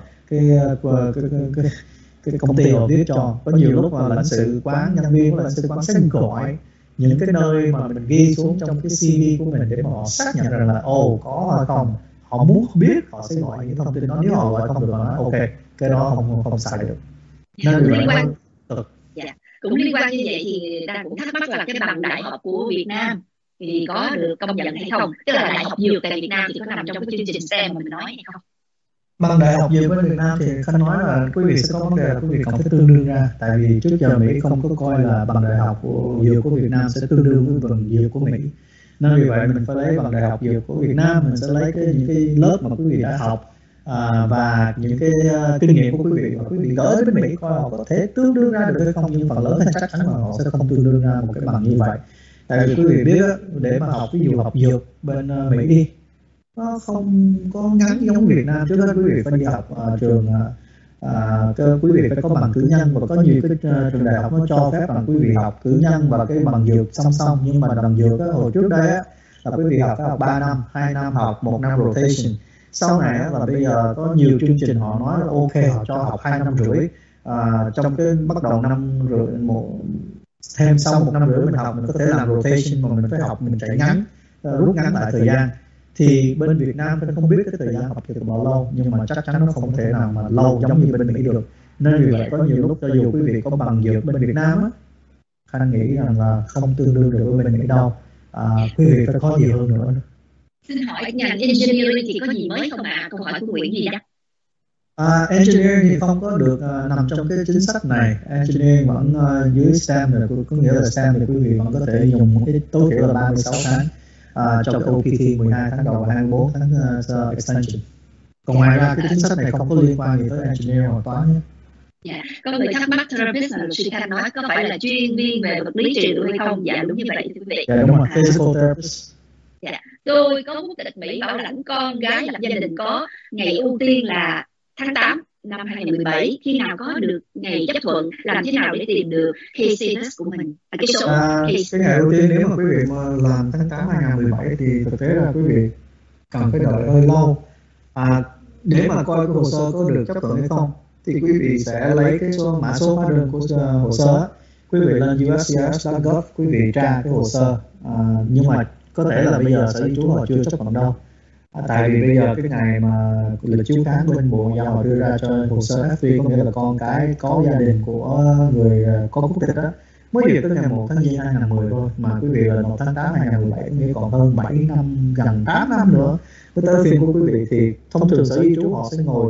cái công ty họ viết cho. Có nhiều lúc mà lãnh sự quán, nhân viên của lãnh sự quán sẽ gọi những cái nơi mà mình ghi xuống trong cái CV của mình để mà họ xác nhận rằng là có hay không. Họ muốn biết họ sẽ gọi những thông tin đó, nếu họ gọi không được họ nói ok, cái đó không xài được. Nên liên quan cũng liên quan như vậy thì người ta cũng thắc mắc là cái bằng đại học của Việt Nam thì có được công nhận hay không, tức là đại học dược tại Việt Nam thì có nằm trong cái chương trình STEM mà mình nói hay không? Bằng đại học dược bên Việt Nam thì Khanh nói là quý vị sẽ có vấn đề là quý vị cần phải tương đương ra. Tại vì trước giờ Mỹ không có coi là bằng đại học của dược của Việt Nam sẽ tương đương với bằng dược của Mỹ. Nên vì vậy mình phải lấy bằng Đại học Dược của Việt Nam, mình sẽ lấy những cái lớp mà quý vị đã học và những cái kinh nghiệm của quý vị, và quý vị gửi đến Mỹ coi họ có thể tương đương ra được hay không, nhưng phần lớn chắc chắn là họ sẽ không tương đương ra một cái bằng như vậy. Tại vì quý vị biết để mà học, ví dụ học dược bên Mỹ đi, nó không có ngắn giống Việt Nam. Trước hết quý vị phải đi học trường quý vị phải có bằng cử nhân, và có nhiều cái trường đại học nó cho phép bằng quý vị học cử nhân và cái bằng dược song song. Nhưng mà bằng dược hồi trước đây là quý vị học phải học 3 năm, 2 năm học, 1 năm rotation. Sau này là bây giờ có nhiều chương trình họ nói là ok, họ cho học 2 năm rưỡi, trong cái bắt đầu năm rưỡi, thêm sau 1 năm rưỡi mình học, mình có thể làm rotation, mà mình phải học, mình chạy ngắn, rút ngắn lại thời gian. Thì bên Việt Nam tôi không biết cái thời gian học được bao lâu, nhưng mà chắc chắn nó không thể nào mà lâu giống như bên Mỹ được. Nên vì vậy có nhiều lúc cho dù quý vị có bằng dược bên Việt Nam á, Khanh nghĩ rằng là không tương đương được với bên Mỹ đâu. Quý vị phải có gì hơn nữa. Xin hỏi ngành engineering thì có gì mới không ạ? Câu hỏi của Nguyễn gì đó. Engineering thì không có được nằm trong cái chính sách này. Engineering vẫn dưới STEM, rồi có nghĩa là STEM thì quý vị vẫn có thể dùng cái tối thiểu là 36 tháng cho cái OPT 12 tháng đầu và 24 tháng extension. Còn ngoài ra cái chính sách này không có liên quan gì tới engineering hoặc toán nhé. Dạ, có người thắc mắc therapist là luật sư Khanh nói có phải là chuyên viên về vật lý trị liệu hay không? Dạ đúng như vậy thưa quý vị. Dạ đúng rồi, physical therapist. Dạ, tôi có quốc tịch Mỹ, bảo lãnh con gái, lập gia đình, có ngày ưu tiên là tháng 8 năm 2017. Khi nào có được ngày chấp thuận, làm thế nào để tìm được KCS của mình? Cái số cái ngày ưu tiên nếu mà quý vị mà làm tháng 8 2017 thì thực tế là quý vị cần phải đợi hơi lâu. Để mà coi cái hồ sơ có được chấp thuận hay không thì quý vị sẽ lấy cái mã số hóa đơn của hồ sơ. Quý vị lên uscis.gov, quý vị tra cái hồ sơ. Nhưng mà có thể là bây giờ Sở Di trú họ chưa chấp thuận đâu. Tại vì bây giờ cái ngày mà lịch chiếu khám bên Bộ Ngoại giao họ đưa ra cho hồ sơ F3, có nghĩa là con cái có gia đình của người có quốc tịch đó, mới được tới ngày 1 tháng Giêng 2010 thôi, mà quý vị là 1 tháng 8 2017, nghĩa còn hơn 7 năm, gần 8 năm nữa mới tới phiên của quý vị. Thì thông thường Sở Di trú họ sẽ ngồi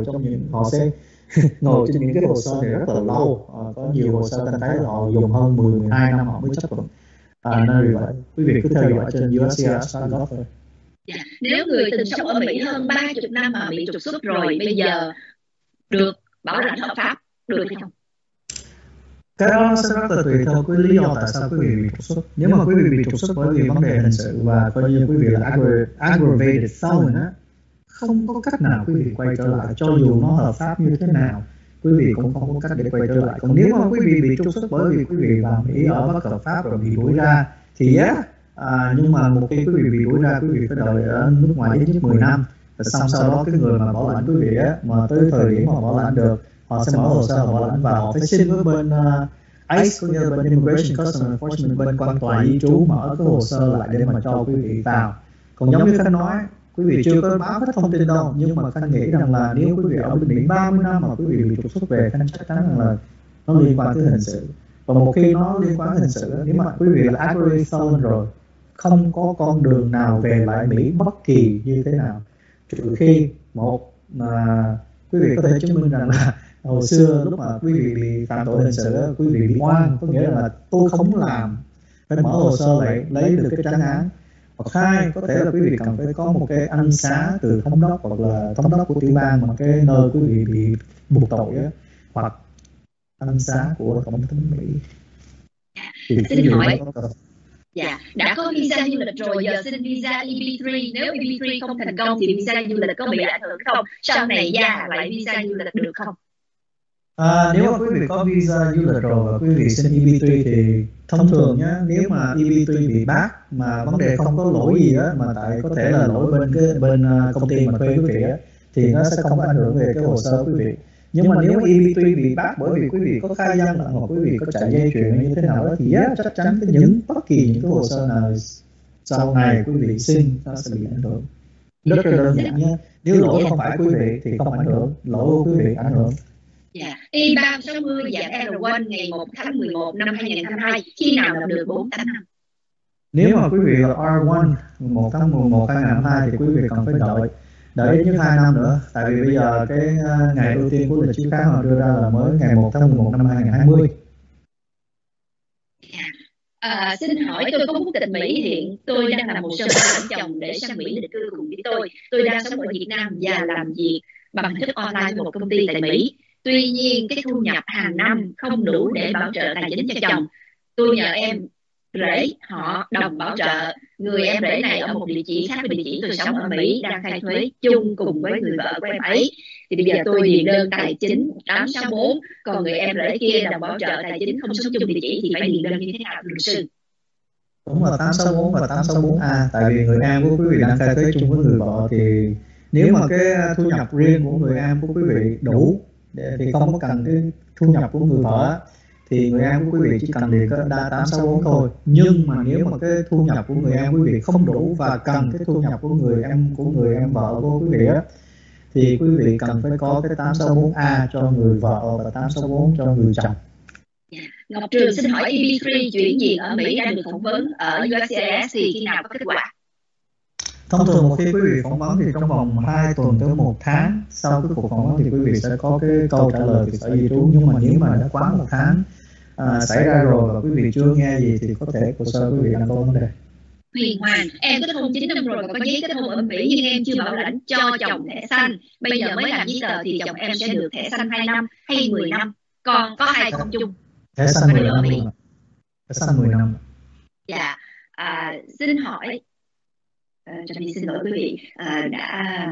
trên những cái hồ sơ này rất là lâu. Có nhiều hồ sơ ta thấy là họ dùng hơn 10-12 năm họ mới chấp thuận. Nên vì vậy quý vị cứ theo dõi trên uscis.gov thôi. Yeah. Nếu người từng sống ở Mỹ hơn 30 năm mà bị trục xuất rồi, bây giờ được bảo lãnh hợp pháp, được hay không? Cái đó sẽ rất là tùy theo cái lý do tại sao quý vị bị trục xuất. Nếu mà quý vị bị trục xuất bởi vì vấn đề hình sự và coi như quý vị là aggravated felon á, không có cách nào quý vị quay trở lại, cho dù nó hợp pháp như thế nào, quý vị cũng không có cách để quay trở lại. Còn nếu mà quý vị bị trục xuất bởi vì quý vị vào Mỹ ở bất hợp pháp rồi bị đuổi ra thì nhưng mà một khi quý vị bị đuổi ra, quý vị phải đợi ở nước ngoài ít nhất 10 năm. Xong sau đó cái người mà bảo lãnh quý vị mà tới thời điểm mà bảo lãnh được, họ sẽ mở hồ sơ bảo lãnh và họ phải xin với bên ICE, có nghĩa là bên Immigration Customs Enforcement, bên quan tòa di trú mở cái hồ sơ lại để mà cho quý vị vào. Còn giống như Khanh nói, quý vị chưa có báo hết thông tin đâu, nhưng mà Khanh nghĩ rằng là nếu quý vị ở bên Mỹ 30 năm mà quý vị bị trục xuất về, Khanh chắc chắn rằng là nó liên quan tới hình sự. Và một khi nó liên quan tới hình sự, nếu mà quý vị là aggravated felon rồi, không có con đường nào về lại Mỹ bất kỳ như thế nào, trừ khi một mà quý vị có thể chứng minh rằng là hồi xưa lúc mà quý vị bị phạm tội hình sự, quý vị bị oan, có nghĩa là tôi không làm, phải mở hồ sơ lại lấy được cái trắng án. Hoặc hai, có thể là quý vị cần phải có một cái ân xá từ thống đốc hoặc là thống đốc của tiểu bang mà cái nơi quý vị bị buộc tội á, hoặc ân xá của tổng thống Mỹ. Xin hỏi, đã có visa du lịch rồi, giờ xin visa EB3. Nếu EB3 không thành công thì visa du lịch có bị ảnh hưởng không? Sau này gia hạn lại visa du lịch được không? Nếu mà quý vị có visa du lịch rồi và quý vị xin EB3 thì thông thường nhá, nếu mà EB3 bị bác mà vấn đề không có lỗi gì á, mà tại có thể là lỗi bên công ty mà thuê quý vị á, thì nó sẽ không có ảnh hưởng về cái hồ sơ quý vị. Nhưng mà nếu EB3 bị bác bởi vì quý vị có khai gian lận hoặc quý vị có chạy dây chuyền như thế nào đó thì chắc chắn bất kỳ những cái hồ sơ nào sau này quý vị xin nó sẽ bị ảnh hưởng. Rất là đơn giản nhé. Nếu lỗi không phải quý vị thì không ảnh hưởng, lỗi của quý vị ảnh hưởng. I-360 dạng R1 ngày 1 tháng 11 năm 2022 khi nào là được 485? Nếu mà quý vị là R1 1 tháng 11 2022 thì quý vị cần phải đợi ít nhất 2 năm nữa. Tại vì bây giờ cái ngày ưu tiên của lịch chiếu khám họ đưa ra là mới ngày 1 tháng 11 năm 2020. Xin hỏi tôi có quốc tịch Mỹ, hiện tôi đang làm hồ sơ bảo lãnh chồng để sang Mỹ định cư cùng với tôi. Tôi đang sống ở Việt Nam và làm việc bằng hình thức online với một công ty tại Mỹ. Tuy nhiên cái thu nhập hàng năm không đủ để bảo trợ tài chính cho chồng. Tôi nhờ em rể họ đồng bảo trợ. Người em rể này ở một địa chỉ khác với địa chỉ tôi sống ở Mỹ, đang khai thuế chung cùng với người vợ của em ấy. Thì bây giờ tôi điền đơn tài chính 864, còn người em rể kia đồng bảo trợ tài chính không sống chung địa chỉ thì phải điền đơn như thế nào thưa luật sư? Đúng là 864 và 864A, tại vì người em của quý vị đang khai thuế chung với người vợ, thì nếu mà cái thu nhập riêng của người em của quý vị đủ thì không có cần cái thu nhập của người vợ, thì người em của quý vị chỉ cần điền cái đa 864 thôi. Nhưng mà nếu mà cái thu nhập của người em quý vị không đủ và cần cái thu nhập của người em vợ của quý vị á, thì quý vị cần phải có cái 864A cho người vợ và 864 cho người chồng. Ngọc Trường xin hỏi EB3 chuyển diện ở Mỹ đã được phỏng vấn ở USCIS thì khi nào có kết quả? Thông thường một khi quý vị phỏng vấn thì trong vòng 2 tuần tới 1 tháng sau cái cuộc phỏng vấn thì quý vị sẽ có cái câu trả lời từ Sở Di trú. Nhưng mà nếu mà đã quá 1 tháng xảy ra rồi và quý vị chưa nghe gì thì có thể hồ sơ quý vị đang có vấn đề. Huyền Hoàng, em kết hôn 9 năm rồi và có giấy kết hôn ở Mỹ, nhưng em chưa bảo lãnh cho chồng thẻ xanh. Bây giờ mới làm giấy tờ thì chồng em sẽ được thẻ xanh 2 năm hay 10 năm? Con có 2 con chung. Thẻ xanh 10 năm luôn. Thẻ xanh 10 năm. Dạ, xin hỏi, cho mình xin lỗi quý vị, đã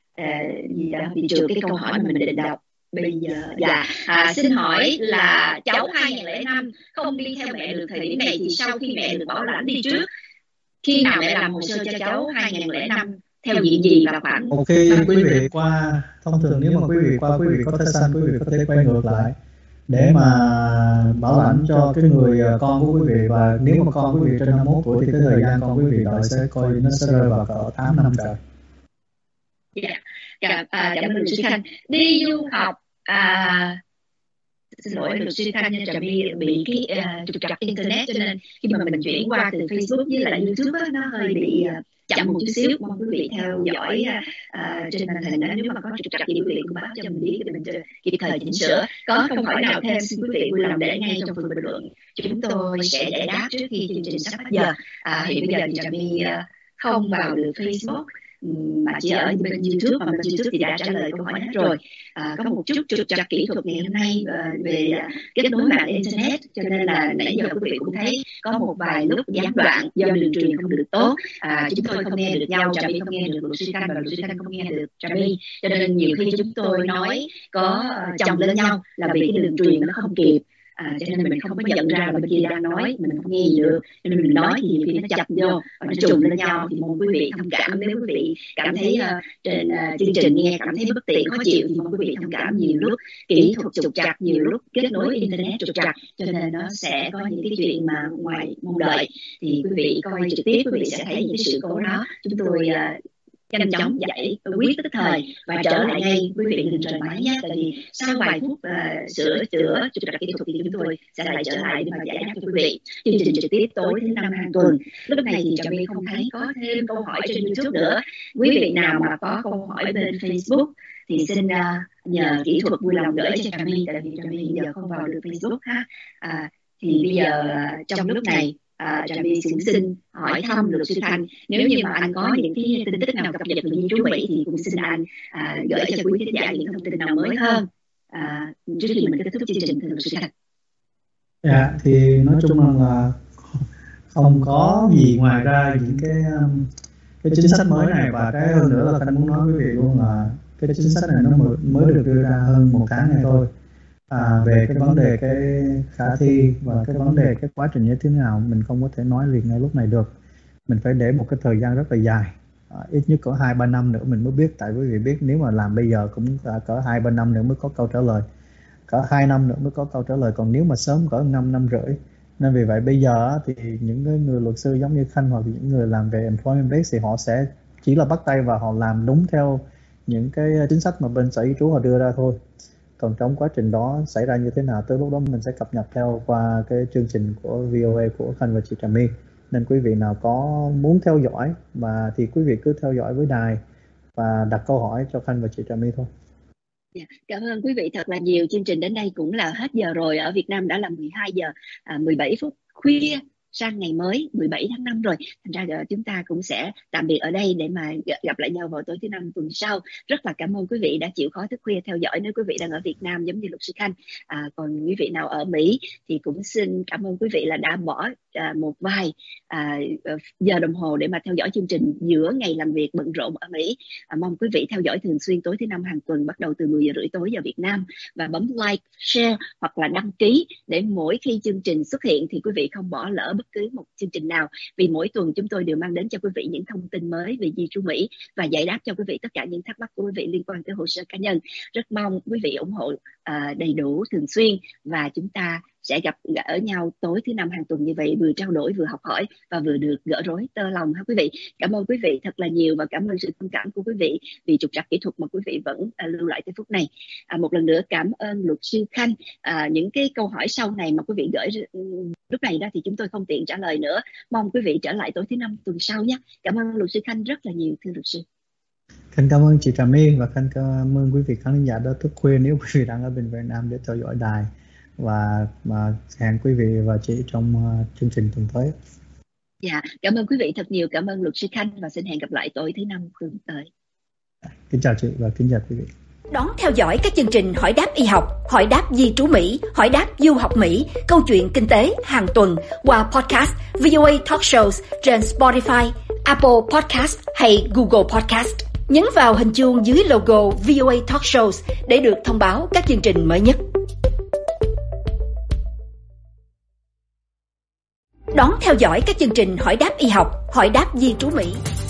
bị trừ cái câu hỏi mà mình định đọc. Bây giờ xin hỏi là cháu 2005 không đi theo mẹ được thời điểm này, thì sau khi mẹ được bảo lãnh đi trước, khi nào mẹ làm hồ sơ cho cháu 2005 theo diện gì và khoảng? Ok, quý vị qua, thông thường nếu mà quý vị qua, quý vị có thẻ xanh, quý vị có thể quay ngược lại để mà bảo lãnh cho cái người con của quý vị, và nếu mà con quý vị trên 51 tuổi thì cái thời gian con quý vị đợi sẽ coi nó sẽ rơi vào cỡ 8 năm trời. Cảm ơn luật sư Khanh. Đi du học, xin lỗi luật sư Khanh, Trà My bị cái trục trặc internet, cho nên khi mà mình chuyển qua từ Facebook với lại YouTube á, nó hơi bị chậm một chút xíu. Mong quý vị theo dõi trên màn hình đó. Nếu mà có trục trặc gì quý vị cũng báo cho mình biết để mình kịp thời chỉnh sửa. Có câu hỏi nào thêm xin quý vị vui lòng để ngay trong phần bình luận, chúng tôi sẽ giải đáp trước khi chương trình sắp hết giờ. Hiện bây giờ thì Trà My không vào được Facebook mà chỉ ở bên YouTube, mà bên YouTube thì đã trả lời câu hỏi hết rồi. Có một chút trục trặc kỹ thuật ngày hôm nay về kết nối mạng internet, cho nên là nãy giờ quý vị cũng thấy có một vài lúc gián đoạn do đường truyền không được tốt. Chúng tôi không nghe được nhau, Trà My không nghe được luật sư Khanh và luật sư Khanh không nghe được Trà My, cho nên nhiều khi chúng tôi nói có chồng lên nhau là vì cái đường truyền nó không kịp. Cho nên mình không có nhận ra là bên kia đang nói, mình không nghe gì được, cho nên mình nói thì nhiều khi nó chập vô và nó trùng lên nhau. Thì mong quý vị thông cảm nếu quý vị cảm thấy trên chương trình nghe cảm thấy bất tiện khó chịu, thì mong quý vị thông cảm. Nhiều lúc kỹ thuật trục trặc, nhiều lúc kết nối internet trục trặc, cho nên nó sẽ có những cái chuyện mà ngoài mong đợi. Thì quý vị coi trực tiếp quý vị sẽ thấy những cái sự cố đó. Chúng tôi nhanh chóng giải quyết tức thời và trở lại ngay. Quý vị đừng rời máy nhé, tại vì sau vài phút sửa chữa trục trặc kỹ thuật thì chúng tôi sẽ lại trở lại để mà giải đáp cho quý vị. Chương trình trực tiếp tối thứ 5 hàng tuần. Lúc này thì Trà My không thấy có thêm câu hỏi trên YouTube nữa. Quý vị nào mà có câu hỏi bên Facebook thì xin nhờ kỹ thuật vui lòng gửi cho Trà My, tại vì Trà My bây giờ không vào được Facebook ha. Thì bây giờ trong lúc này Trà My xin hỏi thăm luật sư Khanh, nếu như mà anh có những cái tin tức nào cập nhật về di trú Mỹ thì cũng xin anh gửi cho quý khán giả những thông tin nào mới hơn trước khi mình kết thúc chương trình, thưa luật sư Khanh. Dạ, thì nói chung là không có gì ngoài ra những cái chính sách mới này, và cái hơn nữa là Khanh muốn nói quý vị luôn là cái chính sách này nó mới được đưa ra hơn 1 tháng này thôi. Về cái vấn đề cái khả thi và cái vấn đề cái quá trình như thế nào mình không có thể nói liền ngay lúc này được. Mình phải để một cái thời gian rất là dài, ít nhất cỡ 2-3 năm nữa mình mới biết. Tại quý vị biết nếu mà làm bây giờ cũng cỡ 2-3 năm nữa mới có câu trả lời, cỡ 2 năm nữa mới có câu trả lời, còn nếu mà sớm cỡ 5 năm rưỡi. Nên vì vậy bây giờ thì những người luật sư giống như Khanh hoặc những người làm về employment base thì họ sẽ chỉ là bắt tay và họ làm đúng theo những cái chính sách mà bên Sở Di trú họ đưa ra thôi. Còn trong quá trình đó xảy ra như thế nào, tới lúc đó mình sẽ cập nhật theo qua cái chương trình của VOA của Khanh và chị Trà My. Nên quý vị nào có muốn theo dõi mà thì quý vị cứ theo dõi với đài và đặt câu hỏi cho Khanh và chị Trà My thôi. Cảm ơn quý vị thật là nhiều. Chương trình đến đây cũng là hết giờ rồi. Ở Việt Nam đã là 12 giờ 17 phút khuya sang ngày mới 17 tháng 5 rồi. Thành ra chúng ta cũng sẽ tạm biệt ở đây để mà gặp lại nhau vào tối thứ Năm tuần sau. Rất là cảm ơn quý vị đã chịu khó thức khuya theo dõi nếu quý vị đang ở Việt Nam giống như luật sư Khanh. Còn quý vị nào ở Mỹ thì cũng xin cảm ơn quý vị là đã bỏ một vài giờ đồng hồ để mà theo dõi chương trình giữa ngày làm việc bận rộn ở Mỹ. Mong quý vị theo dõi thường xuyên tối thứ Năm hàng tuần bắt đầu từ 10 giờ rưỡi tối giờ Việt Nam, và bấm like, share hoặc là đăng ký để mỗi khi chương trình xuất hiện thì quý vị không bỏ lỡ bất cứ một chương trình nào, vì mỗi tuần chúng tôi đều mang đến cho quý vị những thông tin mới về di trú Mỹ và giải đáp cho quý vị tất cả những thắc mắc của quý vị liên quan tới hồ sơ cá nhân. Rất mong quý vị ủng hộ đầy đủ thường xuyên, và chúng ta sẽ gặp gỡ nhau tối thứ Năm hàng tuần như vậy, vừa trao đổi, vừa học hỏi và vừa được gỡ rối tơ lòng ha quý vị. Cảm ơn quý vị thật là nhiều và cảm ơn sự thông cảm của quý vị vì trục trặc kỹ thuật mà quý vị vẫn lưu lại tới phút này. Một lần nữa cảm ơn luật sư Khanh. Những cái câu hỏi sau này mà quý vị gửi lúc này đó thì chúng tôi không tiện trả lời nữa. Mong quý vị trở lại tối thứ Năm tuần sau nhé. Cảm ơn luật sư Khanh rất là nhiều, thưa luật sư. Khanh cảm ơn chị Trà My và Khanh cảm ơn quý vị khán giả đã thức khuya nếu quý vị đang ở bên Việt Nam để theo dõi đài, và hẹn quý vị và chị trong chương trình tuần tới. Dạ, cảm ơn quý vị thật nhiều, cảm ơn luật sư Khanh và xin hẹn gặp lại tối thứ Năm tuần tới. Kính chào chị và kính chào quý vị. Đón theo dõi các chương trình Hỏi đáp y học, Hỏi đáp di trú Mỹ, Hỏi đáp du học Mỹ, Câu chuyện kinh tế hàng tuần qua podcast VOA Talk Shows trên Spotify, Apple Podcast hay Google Podcast. Nhấn vào hình chuông dưới logo VOA Talk Shows để được thông báo các chương trình mới nhất. Đón theo dõi các chương trình Hỏi đáp y học, Hỏi đáp di trú Mỹ.